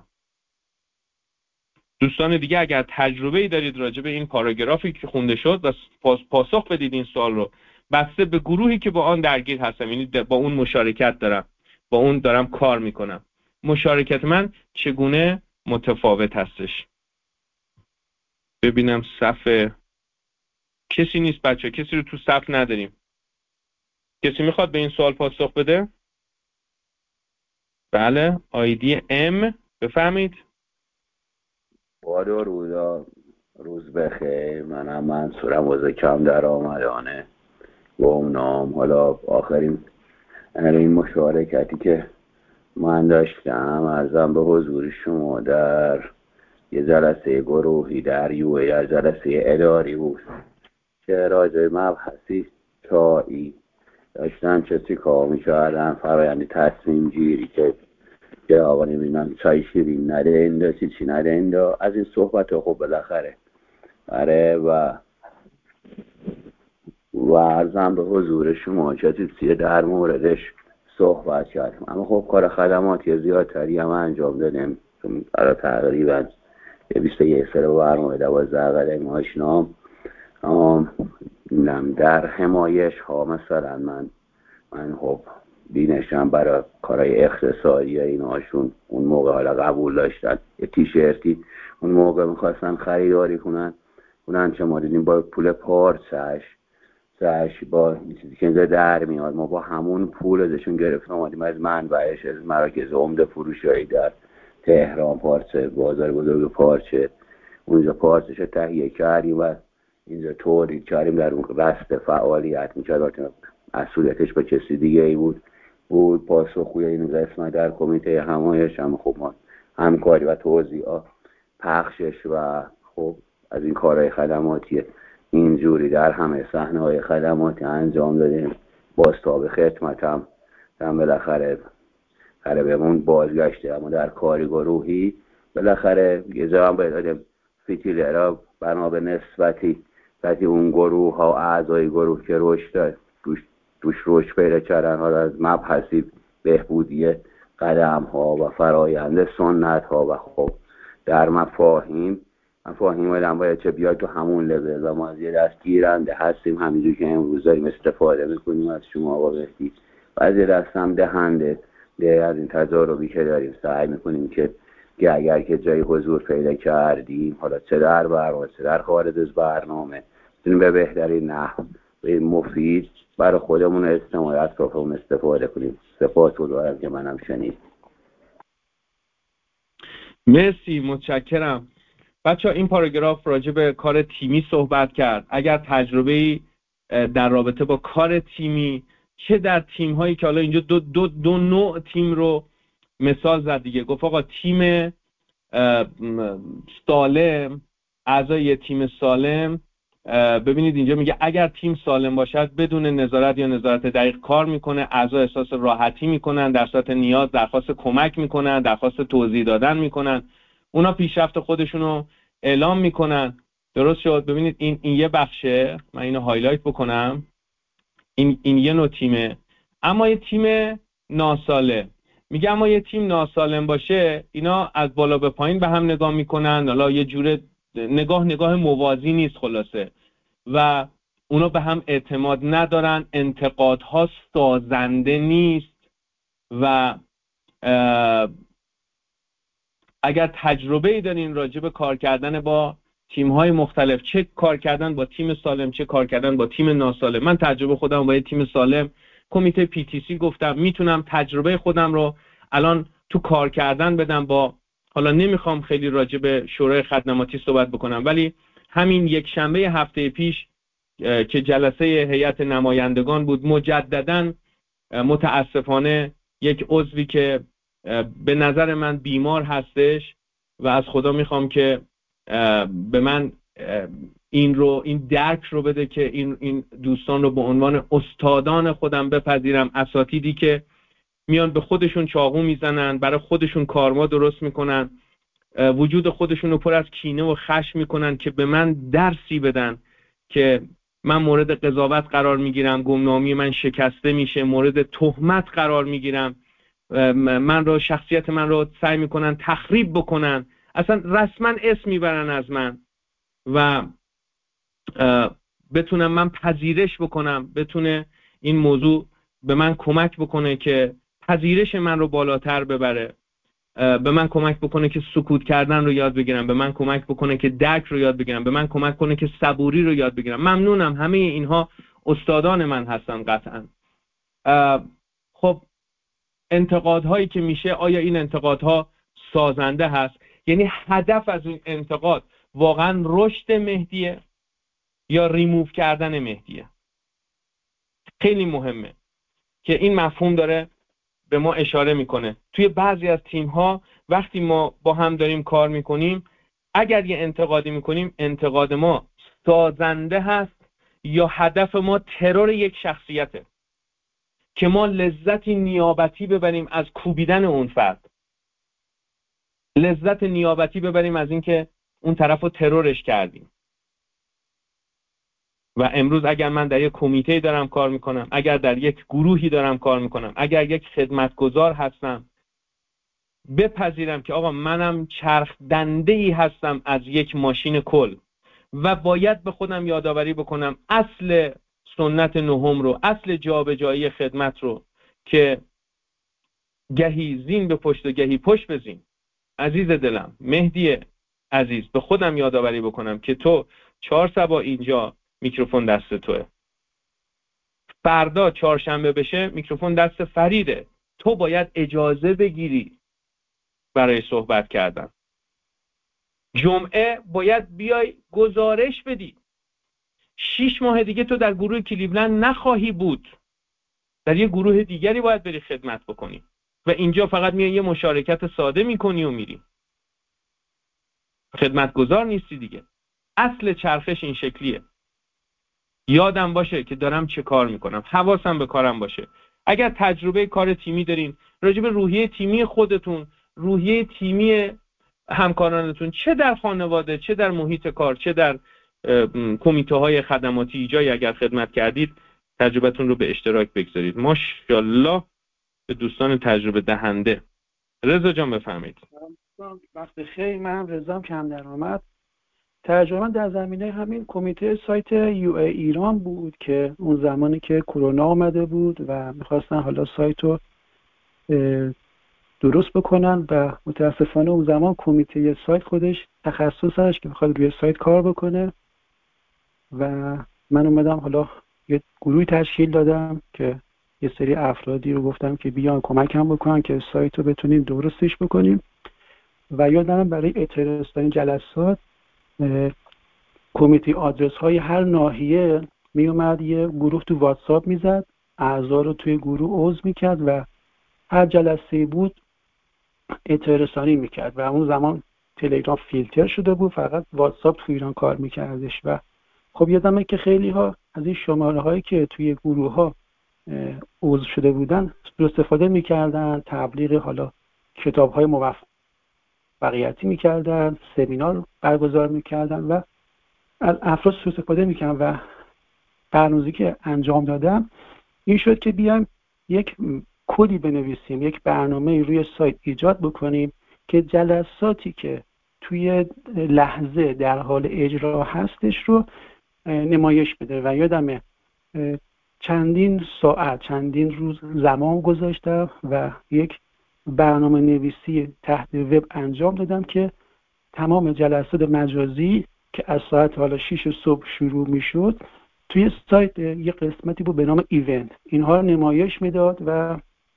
دوستان دیگه اگر تجربه‌ای دارید راجع به این پاراگرافی که خونده شد و پاسخ بدید این سوال رو، بسته به گروهی که با آن درگیر هستم، یعنی با اون مشارکت دارم، با اون دارم کار میکنم، مشارکت من چگونه متفاوت هستش. ببینم صف کسی نیست بچه، کسی رو تو صف نداریم. کسی میخواد به این سوال پاسخ بده؟ بله، آیدی ام، بفهمید. بادو روز بخیر. منم منصورم، وضع کم درآمدانه گمنام. حالا آخرین این مشارکتی که من داشتم ارزم به حضور شما در یه جلسه گروهی در UA، در جلسه اداری بود که راجع مبحثی چایی داشتن چه کار میکردن، فرایند تصمیم گیری که آقا نمیدونم چای شیرین نده ایندا چی نده ایندا، از این صحبت خب بالاخره و عرضم به حضور شما چیزی در موردش صحبت کردیم. اما خب کار خدماتی زیادتری هم انجام دادیم. برای تقریبا 21 سال برنامه 12 قدم آشنام در حمایش ها. مثلا من خب بینشم برای کارهای اقتصادی ایناشون اون موقع حالا قبول داشتن، یه تیشرتی اون موقع میخواستن خریداری کنن، اونن چه ما دیدیم با پول پارچش با چیزی که اینجا در میاد، ما با همون پول ازشون گرفتیم، آمدیم از منبعش از مراکز عمده فروشی در تهران، پارچه بازار بزرگ پارچه، اونجا پارچش تهیه کردیم و اینجا تولید کردیم، در اون بسته فعالیت میکرد. مسئولیتش به کسی دیگه ای بود پاسخگوی این قسمت در کمیته همایش. هم خب ما همکاری و توزیع پخشش و خب از این کارهای خدماتی اینجوری در همه صحنه‌های خدماتی انجام دادیم. بازتاب خدمت هم بالاخره بهمون بازگشته، اما در کاری گروهی بالاخره یه جا هم باید آدم فتیله را بنا به نسبتی اون گروه ها اعضای گروه که رشد توش رشد پیدا کردن، حالا از مبحثی بهبودی قدم ها و فرایند سنت ها و خب در مفاهیم آدم باید چه بیاد تو همون لول و ما از یه دست گیرنده هستیم، همینجور که امروز داریم استفاده میکنیم از شما آقا بهتی، و از یه دست هم دهنده از این تجاربی که داریم سعی میکنیم که اگر که جایی حضور پیدا کردیم، حالا چه در برنامه چه در خارج از برنامه، بتونیم به بهترین نحو به مفید برای خودمون اجتماع اطرافمون استفاده کنیم. سپاسگزارم که منم شنید. مرسی، متشکرم. بچه‌ها این پاراگراف راجع به کار تیمی صحبت کرد. اگر تجربه‌ای در رابطه با کار تیمی، چه در تیم‌هایی که حالا اینجا دو نوع تیم رو مثال زد دیگه، گفت آقا تیم سالم، اعضای تیم سالم، ببینید اینجا میگه اگر تیم سالم باشد بدون نظارت یا نظارت دقیق کار میکنه، اعضا احساس راحتی میکنن، در صورت نیاز درخواست کمک میکنن، درخواست توضیح دادن میکنن، اونا پیشرفت خودشونو اعلام میکنن. درست شد؟ ببینید این یه بخشه، من اینو هایلایت بکنم، این یه نوع تیمه. اما یه تیم ناسالم، میگه اما یه تیم ناسالم باشه اینا از بالا به پایین به هم نگاه میکنن، حالا یه جوره نگاه موازی نیست خلاصه، و اونا به هم اعتماد ندارن، انتقادها سازنده نیست و اگر تجربه‌ای دارین راجع به کار کردن با تیم‌های مختلف، چه کار کردن با تیم سالم، چه کار کردن با تیم ناسالم. من تجربه خودم با یه تیم سالم کمیته PTC گفتم میتونم تجربه خودم رو الان تو کار کردن بدم با، حالا نمیخوام خیلی راجع به شورای خدماتی صحبت بکنم، ولی همین یک شنبه هفته پیش که جلسه هیئت نمایندگان بود، مجدداً متاسفانه یک عضوی که به نظر من بیمار هستش و از خدا میخوام که به من این درک رو بده که این دوستان رو به عنوان استادان خودم بپذیرم. اساتیدی که میان به خودشون چاقو میزنن، برای خودشون کارما درست میکنن، وجود خودشون رو پر از کینه و خشم میکنن که به من درسی بدن که من مورد قضاوت قرار میگیرم، گمنامی من شکسته میشه، مورد تهمت قرار میگیرم، من رو، شخصیت من رو سعی میکنن تخریب بکنن، اصلا رسما اسم میبرن از من و بتونم من پذیرش بکنم، بتونه این موضوع به من کمک بکنه که پذیرش من رو بالاتر ببره، به من کمک بکنه که سکوت کردن رو یاد بگیرم، به من کمک بکنه که درک رو یاد بگیرم، به من کمک کنه که صبوری رو یاد بگیرم. ممنونم، همه اینها استادان من هستن قطعا. خب انتقادهایی که میشه، آیا این انتقادها سازنده هست؟ یعنی هدف از این انتقاد واقعا رشد مهدیه یا ریموو کردن مهدیه؟ خیلی مهمه که این مفهوم داره به ما اشاره میکنه. توی بعضی از تیم‌ها وقتی ما با هم داریم کار میکنیم، اگر یه انتقادی میکنیم، انتقاد ما سازنده هست یا هدف ما ترور یک شخصیته که ما لذتی نیابتی ببریم از کوبیدن اون فرد، لذت نیابتی ببریم از اینکه اون طرف رو ترورش کردیم. و امروز اگر من در یک کمیته دارم کار میکنم، اگر در یک گروهی دارم کار میکنم، اگر یک خدمتگزار هستم، بپذیرم که آقا منم چرخ دنده‌ای هستم از یک ماشین کل و باید به خودم یادآوری بکنم اصل سنت نهم رو، اصل جابجایی خدمت رو که گهی زین به پشت و گهی پشت به زین. عزیز دلم، مهدی عزیز، به خودم یادآوری بکنم که تو 4 صبا اینجا میکروفون دست توه، فردا چهارشنبه بشه میکروفون دست فریده، تو باید اجازه بگیری برای صحبت کردن. جمعه باید بیای گزارش بدی. 6 ماه دیگه تو در گروه کلیولند نخواهی بود، در یه گروه دیگری باید بری خدمت بکنی و اینجا فقط میای یه مشارکت ساده میکنی و میری، خدمتگزار نیستی دیگه. اصل چرخش این شکلیه. یادم باشه که دارم چه کار میکنم، حواسم به کارم باشه. اگر تجربه کار تیمی دارین، راجع به روحیه تیمی خودتون، روحیه تیمی همکارانتون، چه در خانواده، چه در محیط کار، چه در کمیته های خدماتی، جایی اگر خدمت کردید، تجربتون رو به اشتراک بگذارید. ماشاءالله به دوستان تجربه دهنده. رضا جان بفرمایید. وقت خیلی، من رضام کم درآمد. تجربه در زمینه همین کمیته سایت یو ای ایران بود که اون زمانی که کرونا آمده بود و میخواستن حالا سایت رو درست بکنن و متاسفانه اون زمان کمیته سایت خودش تخصص داشت که بخواد روی سایت کار بکنه و من اومدم حالا یه گروهی تشکیل دادم که یه سری افرادی رو گفتم که بیان کمکم بکنن که سایت رو بتونیم درستش بکنیم و یادم برای اعتراض جلسات کمیته آدرس های هر ناحیه می اومد یه گروه تو واتساپ میزد، اعضا رو توی گروه عضو میکرد و هر جلسه بود اعتراضی میکرد و اون زمان تلگرام فیلتر شده بود، فقط واتساپ تو ایران کار میکردش و خب یادمه که خیلی ها از این شماره هایی که توی گروه ها عضو شده بودن استفاده میکردن، تبلیغ حالا کتاب های موفقیتی میکردن، سمینار برگزار میکردن و افراد استفاده میکنن و برنامه‌ریزی که انجام دادم این شد که بیایم یک کدی بنویسیم، یک برنامه روی سایت ایجاد بکنیم که جلساتی که توی لحظه در حال اجرا هستش رو نمایش بده و یادمه چندین ساعت چندین روز زمان گذاشتم و یک برنامه نویسی تحت وب انجام دادم که تمام جلسات مجازی که از ساعت حالا 6 صبح شروع میشد توی سایت یه قسمتی بود به نام ایونت اینها رو نمایش میداد و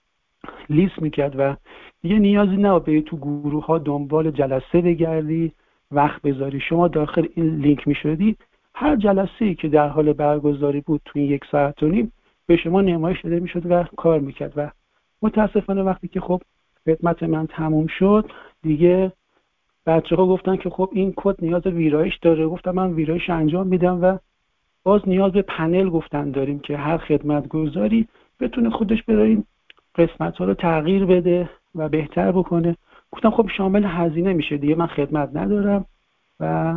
لیست میکرد و دیگه نیازی نبود بری تو گروه ها دنبال جلسه بگردی وقت بذاری. شما داخل این لینک میشدی هر جلسه‌ای که در حال برگزاری بود توی 1 ساعت و نیم به شما نمایش داده میشد و کار میکرد. و متاسفانه وقتی که خب خدمت من تموم شد دیگه بچه‌ها گفتن که خب این کد نیاز به ویرایش داره. گفتم من ویرایش انجام میدم و باز نیاز به پنل گفتن داریم که هر خدمتگزاری بتونه خودش بره این قسمت‌ها رو تغییر بده و بهتر بکنه. گفتم خب شامل هزینه میشه دیگه، من خدمت ندارم و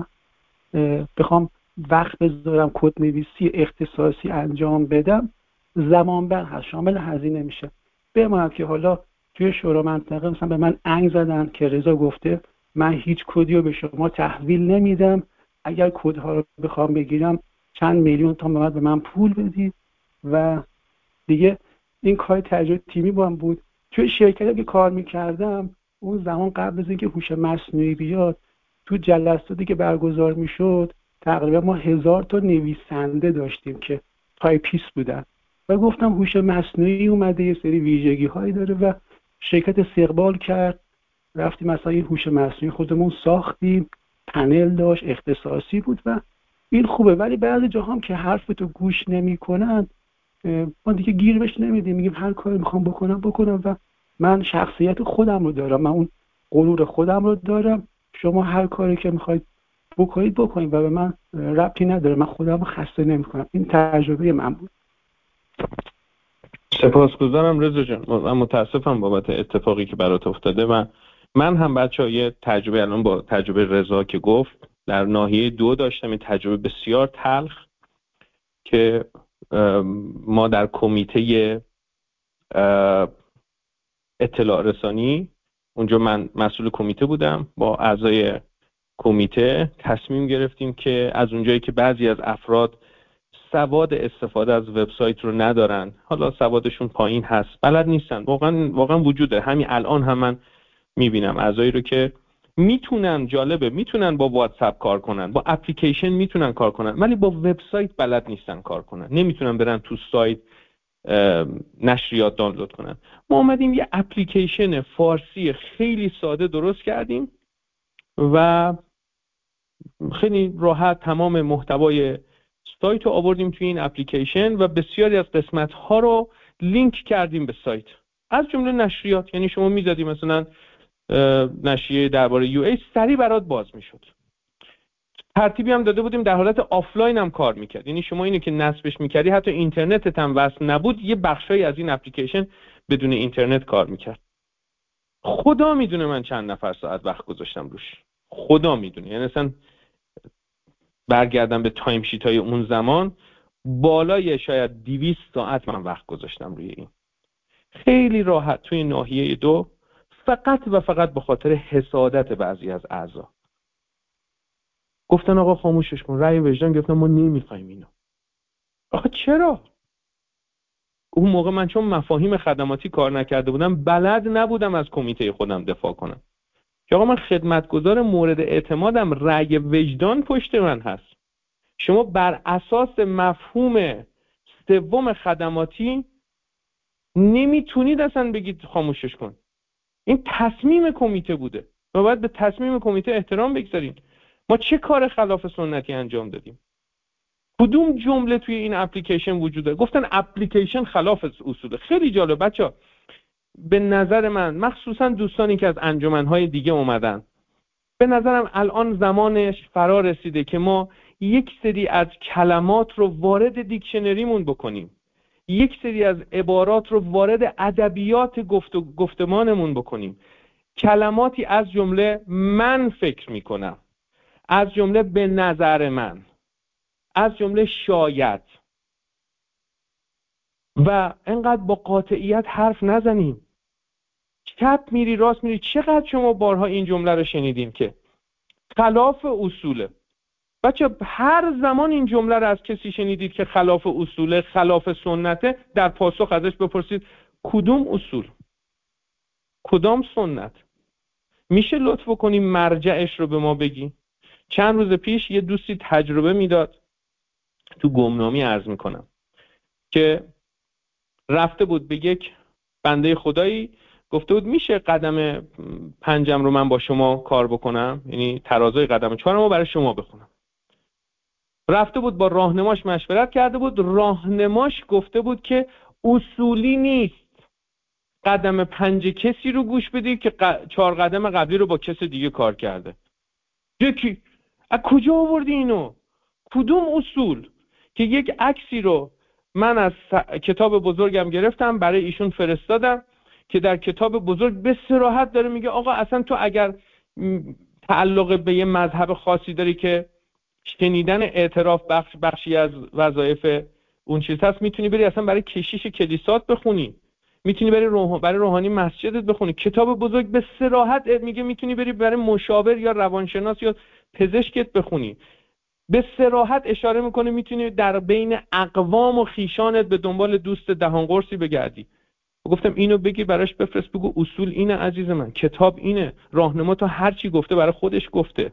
بخوام وقت بذارم کد نویسی اختصاصی انجام بدم زمان بر هست، شامل هزینه میشه. بماند که حالا توی شورا منطقه مثلا به من انگ زدن که رضا گفته من هیچ کدی رو به شما تحویل نمیدم، اگر کدها رو بخوام بگیرم چند میلیون تا به من پول بدید. و دیگه این کار تجربه تیمی با هم بود. توی شرکتی که کار میکردم اون زمان قبل از اینکه هوش مصنوعی بیاد تو جلساتی که برگزار میشد تقریبا ما 1000 تا نویسنده داشتیم که تایپیست بودن و گفتم هوش مصنوعی اومده یه سری ویژگی هایی داره و شرکت استقبال کرد، رفتیم مثلا یه هوش مصنوعی خودمون ساختیم، پنل داشت، اختصاصی بود و این خوبه. ولی بعضی جاها هم که حرفتو گوش نمیکنن ما دیگه گیر بهش نمیدیم، میگیم هر کاری میخوام بکنم و من شخصیت خودم رو دارم، من اون غرور خودم رو دارم. شما هر کاری که میخواید بکنید و به من ربطی نداره، من خودم رو خسته نمیکنم. این تجربه من بود. سپاسگزارم رضا جان. من متاسفم بابت اتفاقی که برات افتاده و من هم بچه‌ها یه تجربه الان با تجربه رضا که گفت در ناحیه 2 داشتم، این تجربه بسیار تلخ که ما در کمیته اطلاع رسانی اونجا من مسئول کمیته بودم، با اعضای کمیته تصمیم گرفتیم که از اونجایی که بعضی از افراد سواد استفاده از وبسایت رو ندارن، حالا سوادشون پایین هست، بلد نیستن، واقعا وجوده. همین الان هم من میبینم اعضایی رو که میتونن با واتساپ کار کنن، با اپلیکیشن میتونن کار کنن، ولی با وبسایت بلد نیستن کار کنن، نمیتونن برن تو سایت نشریات دانلود کنن. ما اومدیم یه اپلیکیشن فارسی خیلی ساده درست کردیم و خیلی راحت تمام محتوای سایت رو آوردیم توی این اپلیکیشن و بسیاری از قسمت‌ها رو لینک کردیم به سایت، از جمله نشریات. یعنی شما می‌زدی مثلا نشریه درباره یو ای سریع برات باز میشد. ترتیبی هم داده بودیم در حالت آفلاین هم کار میکرد، یعنی شما اینو که نصبش میکردی حتی اینترنتت هم وصل نبود یه بخشایی از این اپلیکیشن بدون اینترنت کار میکرد. خدا میدونه من چند نفر ساعت وقت گذاشتم روش، خدا میدونه. یعنی اصلا برگردم به تایم شیت های اون زمان بالای شاید 200 ساعت من وقت گذاشتم روی این. خیلی راحت توی ناحیه 2 فقط و فقط به خاطر حسادت بعضی از اعضا گفتن آقا خاموشش کن، رأی وجدان گفتن ما نمیخوایم اینو. آخه چرا؟ اون موقع من چون مفاهیم خدماتی کار نکرده بودم بلد نبودم از کمیته خودم دفاع کنم که آقا من خدمتگزار مورد اعتمادم، رأی وجدان پشت من هست. شما بر اساس مفهوم سوم خدماتی نمیتونید اصلا بگید خاموشش کن. این تصمیم کمیته بوده و باید به تصمیم کمیته احترام بگذارید. ما چه کار خلاف سنتی انجام دادیم؟ کدوم جمله توی این اپلیکیشن وجود داره؟ گفتن اپلیکیشن خلاف اصوله. خیلی جالب بچه‌ها. به نظر من مخصوصا دوستانی که از انجمن‌های دیگه اومدن، به نظرم الان زمانش فرا رسیده که ما یک سری از کلمات رو وارد دیکشنریمون بکنیم، یک سری از عبارات رو وارد ادبیات گفتمانمون بکنیم. کلماتی از جمله من فکر میکنم، از جمله به نظر من، از جمله شاید، و انقدر با قاطعیت حرف نزنیم. چپ میری راست میری. چقدر شما بارها این جمله رو شنیدیم که خلاف اصوله. بچه هر زمان این جمله رو از کسی شنیدید که خلاف اصوله، خلاف سنته، در پاسخ ازش بپرسید کدوم اصول، کدام سنت؟ میشه لطف کنی مرجعش رو به ما بگی؟ چند روز پیش یه دوستی تجربه میداد، تو گمنامی عرض میکنم، که رفته بود به یک بنده خدایی گفته بود میشه قدم 5 رو من با شما کار بکنم، یعنی ترازوی قدم 4 رو برای شما بخونم. رفته بود با راهنماش مشورت کرده بود، راهنماش گفته بود که اصولی نیست قدم 5 کسی رو گوش بدید که 4 قدم قبلی رو با کس دیگه کار کرده. یکی از کجا آوردی اینو؟ کدوم اصول؟ که یک عکسی رو من از کتاب بزرگم گرفتم برای ایشون فرستادم که در کتاب بزرگ به صراحت داره میگه آقا اصلا تو اگر تعلق به یه مذهب خاصی داری که شنیدن اعتراف بخشی از وظایف اون چیز هست، میتونی بری اصلا برای کشیش کلیسات بخونی، میتونی برای روحانی مسجدت بخونی. کتاب بزرگ به صراحت میگه میتونی بری برای مشاور یا روانشناس یا پزشکت بخونی. به صراحت اشاره میکنه میتونی در بین اقوام و خیشانت به دنبال دوست دهان قرصی بگردی. گفتم اینو بگی براش بفرست، بگو اصول اینه عزیز من، کتاب اینه، راهنما تو هر چی گفته برای خودش گفته.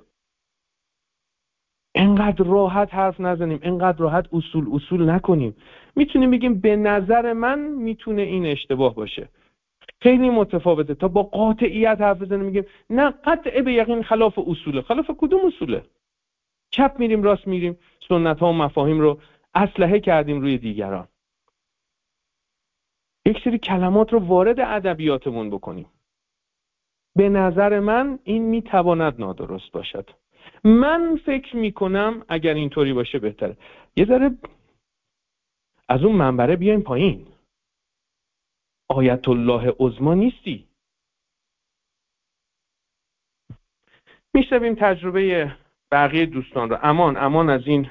اینقدر راحت حرف نزنیم، اینقدر راحت اصول نکنیم. میتونیم بگیم به نظر من میتونه این اشتباه باشه، خیلی متفاوته، تا با قاطعیت حرف بزنیم میگیم نه قطعه به یقین خلاف اصوله. خلاف کدوم اصوله؟ چپ میریم راست میریم، سنت ها و مفاهیم رو اسلحه کردیم روی دیگران. یک سری کلمات رو وارد ادبیاتمون بکنیم. به نظر من این میتواند نادرست باشد، من فکر میکنم اگر اینطوری باشه بهتره. یه ذره از اون منبره بیایم پایین. آیت الله عظما نیستی. میشنویم تجربه بقیه دوستان رو. امان از این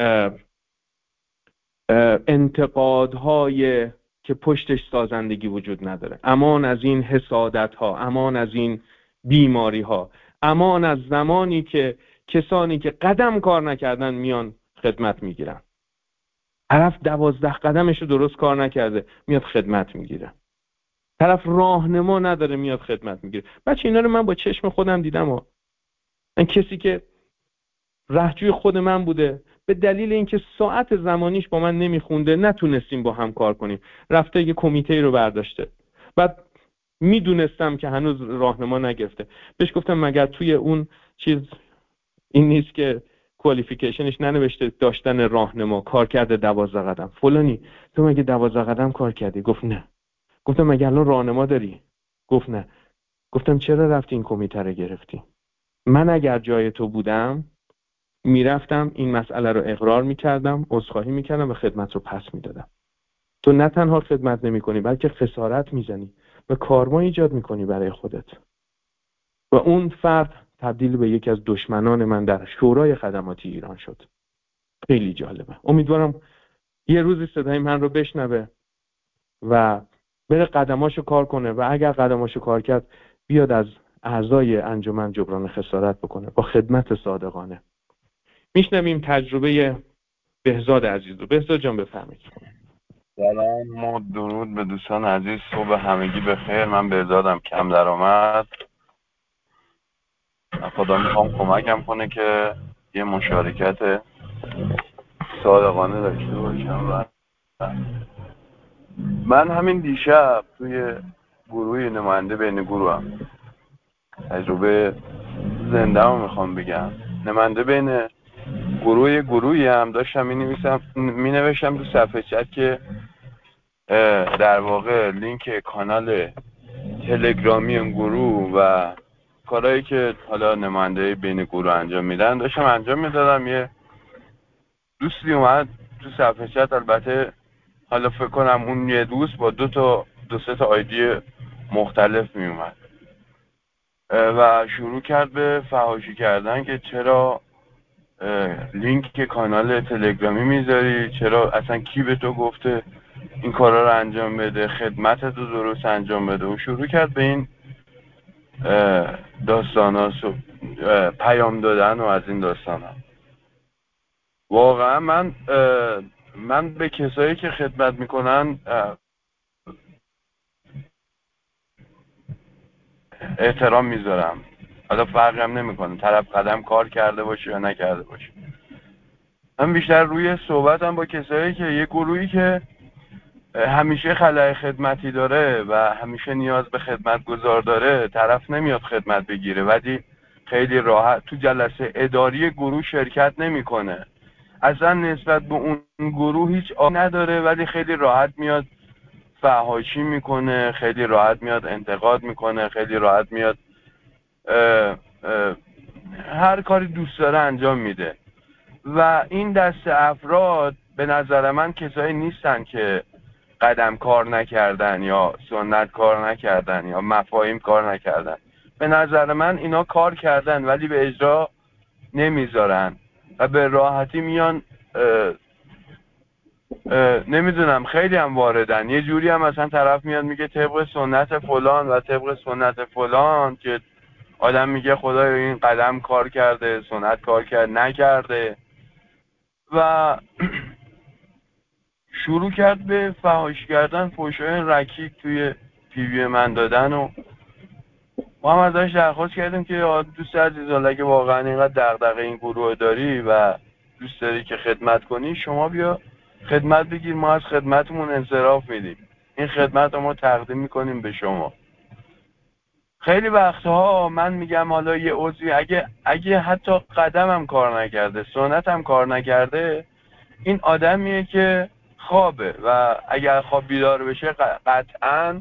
انتقادهای که پشتش سازندگی وجود نداره، امان از این حسادت‌ها، امان از این بیماری‌ها، امان از زمانی که کسانی که قدم کار نکردن میان خدمت میگیرن. طرف 12 قدمش رو درست کار نکرده میاد خدمت میگیره. طرف راهنما نداره میاد خدمت میگیره. بچه اینا رو من با چشم خودم دیدم. این کسی که رهجوی خود من بوده، به دلیل اینکه ساعت زمانیش با من نمیخونده نتونستیم با هم کار کنیم، رفته یه کمیته رو برداشته. بعد میدونستم که هنوز راهنما نگرفته، بهش گفتم مگر توی اون چیز این نیست که کوالیفیکیشنش ننوشته داشتن راهنما، کار کرده 12 قدم؟ فلانی تو مگه 12 قدم کار کردی؟ گفت نه. گفتم مگه الان راهنما داری؟ گفت نه. گفتم چرا رفتی این کمیته رو گرفتی؟ من اگر جای تو بودم میرفتم این مسئله رو اقرار میکردم، عذرخواهی میکردم و خدمت رو پس میدادم. تو نه تنها خدمت نمیکنی بلکه خسارت میزنی و کارما ایجاد میکنی برای خودت. و اون فرد تبدیل به یکی از دشمنان من در شورای خدماتی ایران شد. خیلی جالبه. امیدوارم یه روزی صدای من رو بشنوه و بره قدماشو کار کنه و اگر قدماشو کار کرد بیاد از اعضای انجمن جبران خسارت بکنه با خدمت صادقانه. میشنویم تجربه بهزاد عزیز رو. بهزاد جان بفرمایید. سلام و درود به دوستان عزیز، صبح همگی بخیر. من بهزادم، کم درآمد. خدا میخوام کمکم کنه که یه مشارکت صادقانه داشته باشم. و من همین دیشب توی گروه نماینده بین گروه هم تجربه زنده هم میخوام بگم. نماینده بین گروهی هم داشتم می نوشتم تو صفحه چت که در واقع لینک کانال تلگرامی اون گروه و کارهایی که حالا نماینده بین گروه انجام میدن داشتم انجام میدادم. یه دوستی اومد تو صفحه چت، البته حالا فکر کنم اون یه دوست با دو سه تا آیدی مختلف می اومد و شروع کرد به فحاشی کردن که چرا لینک کانال تلگرامی میذاری، چرا اصلا کی به تو گفته این کارا رو انجام بده، خدمتت رو درست انجام بده. و شروع کرد به این داستانا پیام دادن و از این داستانا. واقعا من به کسایی که خدمت میکنن احترام میذارم. حالا فرقی هم نمیکنه طرف قدم کار کرده باشه یا نکرده باشه. من بیشتر روی صحبتم با کسایی که یه گروهی که همیشه خلای خدمتی داره و همیشه نیاز به خدمتگزار داره، طرف نمیاد خدمت بگیره ولی خیلی راحت تو جلسه اداری گروه شرکت نمیکنه، اصلا نسبت به اون گروه هیچ نداره ولی خیلی راحت میاد فحاشی میکنه، خیلی راحت میاد انتقاد میکنه، خیلی راحت میاد هر کاری دوست داره انجام میده. و این دسته افراد به نظر من کسایی نیستن که قدم کار نکردن یا سنت کار نکردن یا مفاهیم کار نکردن. به نظر من اینا کار کردن ولی به اجرا نمیذارن و به راحتی میان نمیدونم خیلی هم واردن. یه جوری هم مثلا طرف میاد میگه طبق سنت فلان و طبق سنت فلان، که آدم میگه خدایا این قدم کار کرده، سنت کار کرد نکرده، و شروع کرد به فحاشی کردن، فحشای رکیک توی پیوی من دادن. و ما هم ازش درخواست کردیم که دوست عزیز اگه واقعا اینقدر دغدغه این گروه داری و دوست داری که خدمت کنی، شما بیا خدمت بگیر، ما از خدمتمون انصراف میدیم، این خدمت رو ما تقدیم میکنیم به شما. خیلی وقتها من میگم حالا یه عضوی اگه حتی قدمم کار نکرده، سنتم کار نکرده، این آدمیه که خوابه و اگر خواب بیدار بشه قطعاً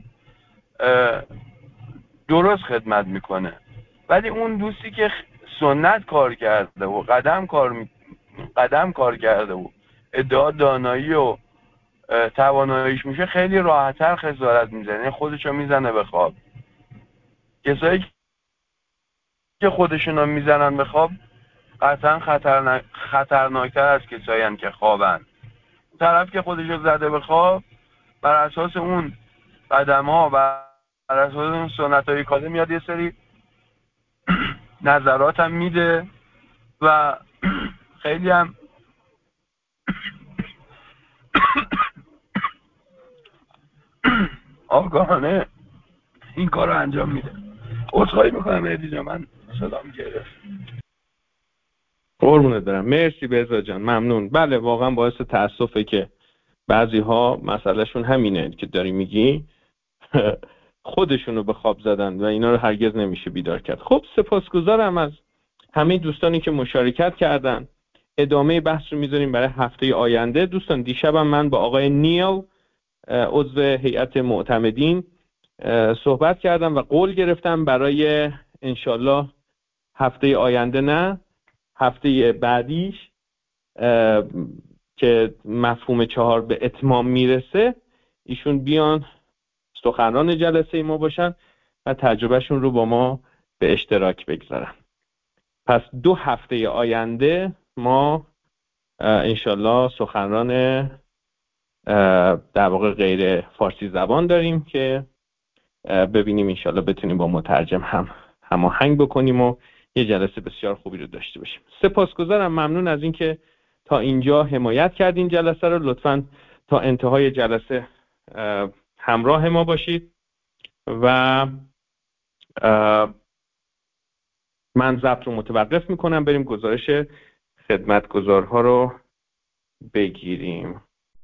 درست خدمت میکنه. ولی اون دوستی که سنت کار کرده و قدم کار کرده و ادعا دانایی و تواناییش میشه، خیلی راحت‌تر خجالت میزنه، خودشو میزنه به خواب. کسایی که خودشونو میزنن به خواب قطعا خطرناکتر از کسایی هستن که خوابن. طرف که خودشو زده به خواب، بر اساس اون قدم‌ها و بر اساس اون سنت‌های کاذب میاد یه سری نظرات هم میده و خیلی هم آگاهانه این کار رو انجام میده. عذرخواهی میکنم مهدی جان، من صدام گرفت. قربونت برم. مرسی بهزاد جان، ممنون. بله واقعا باعث تأسفه که بعضی ها مسئلهشون همینه که داری میگی خودشونو به خواب زدن و اینا رو هرگز نمیشه بیدار کرد. خب سپاسگزارم از همه دوستانی که مشارکت کردن. ادامه بحث رو میذاریم برای هفته آینده. دوستان دیشبم من با آقای نیل عضو هیئت معتمدین صحبت کردم و قول گرفتم برای انشالله هفته آینده، نه هفته بعدیش که مفهوم 4 به اتمام میرسه، ایشون بیان سخنران جلسه ما باشن و تجربهشون رو با ما به اشتراک بگذارن. پس 2 هفته آینده ما انشالله سخنران در واقع غیر فارسی زبان داریم که ببینیم انشالله بتونیم با مترجم هماهنگ بکنیم و یه جلسه بسیار خوبی رو داشته باشیم. سپاسگزارم، ممنون از اینکه تا اینجا حمایت کردین جلسه رو. لطفاً تا انتهای جلسه همراه ما باشید و من ضبط رو متوقف میکنم، بریم گزارش خدمتگزارها رو بگیریم.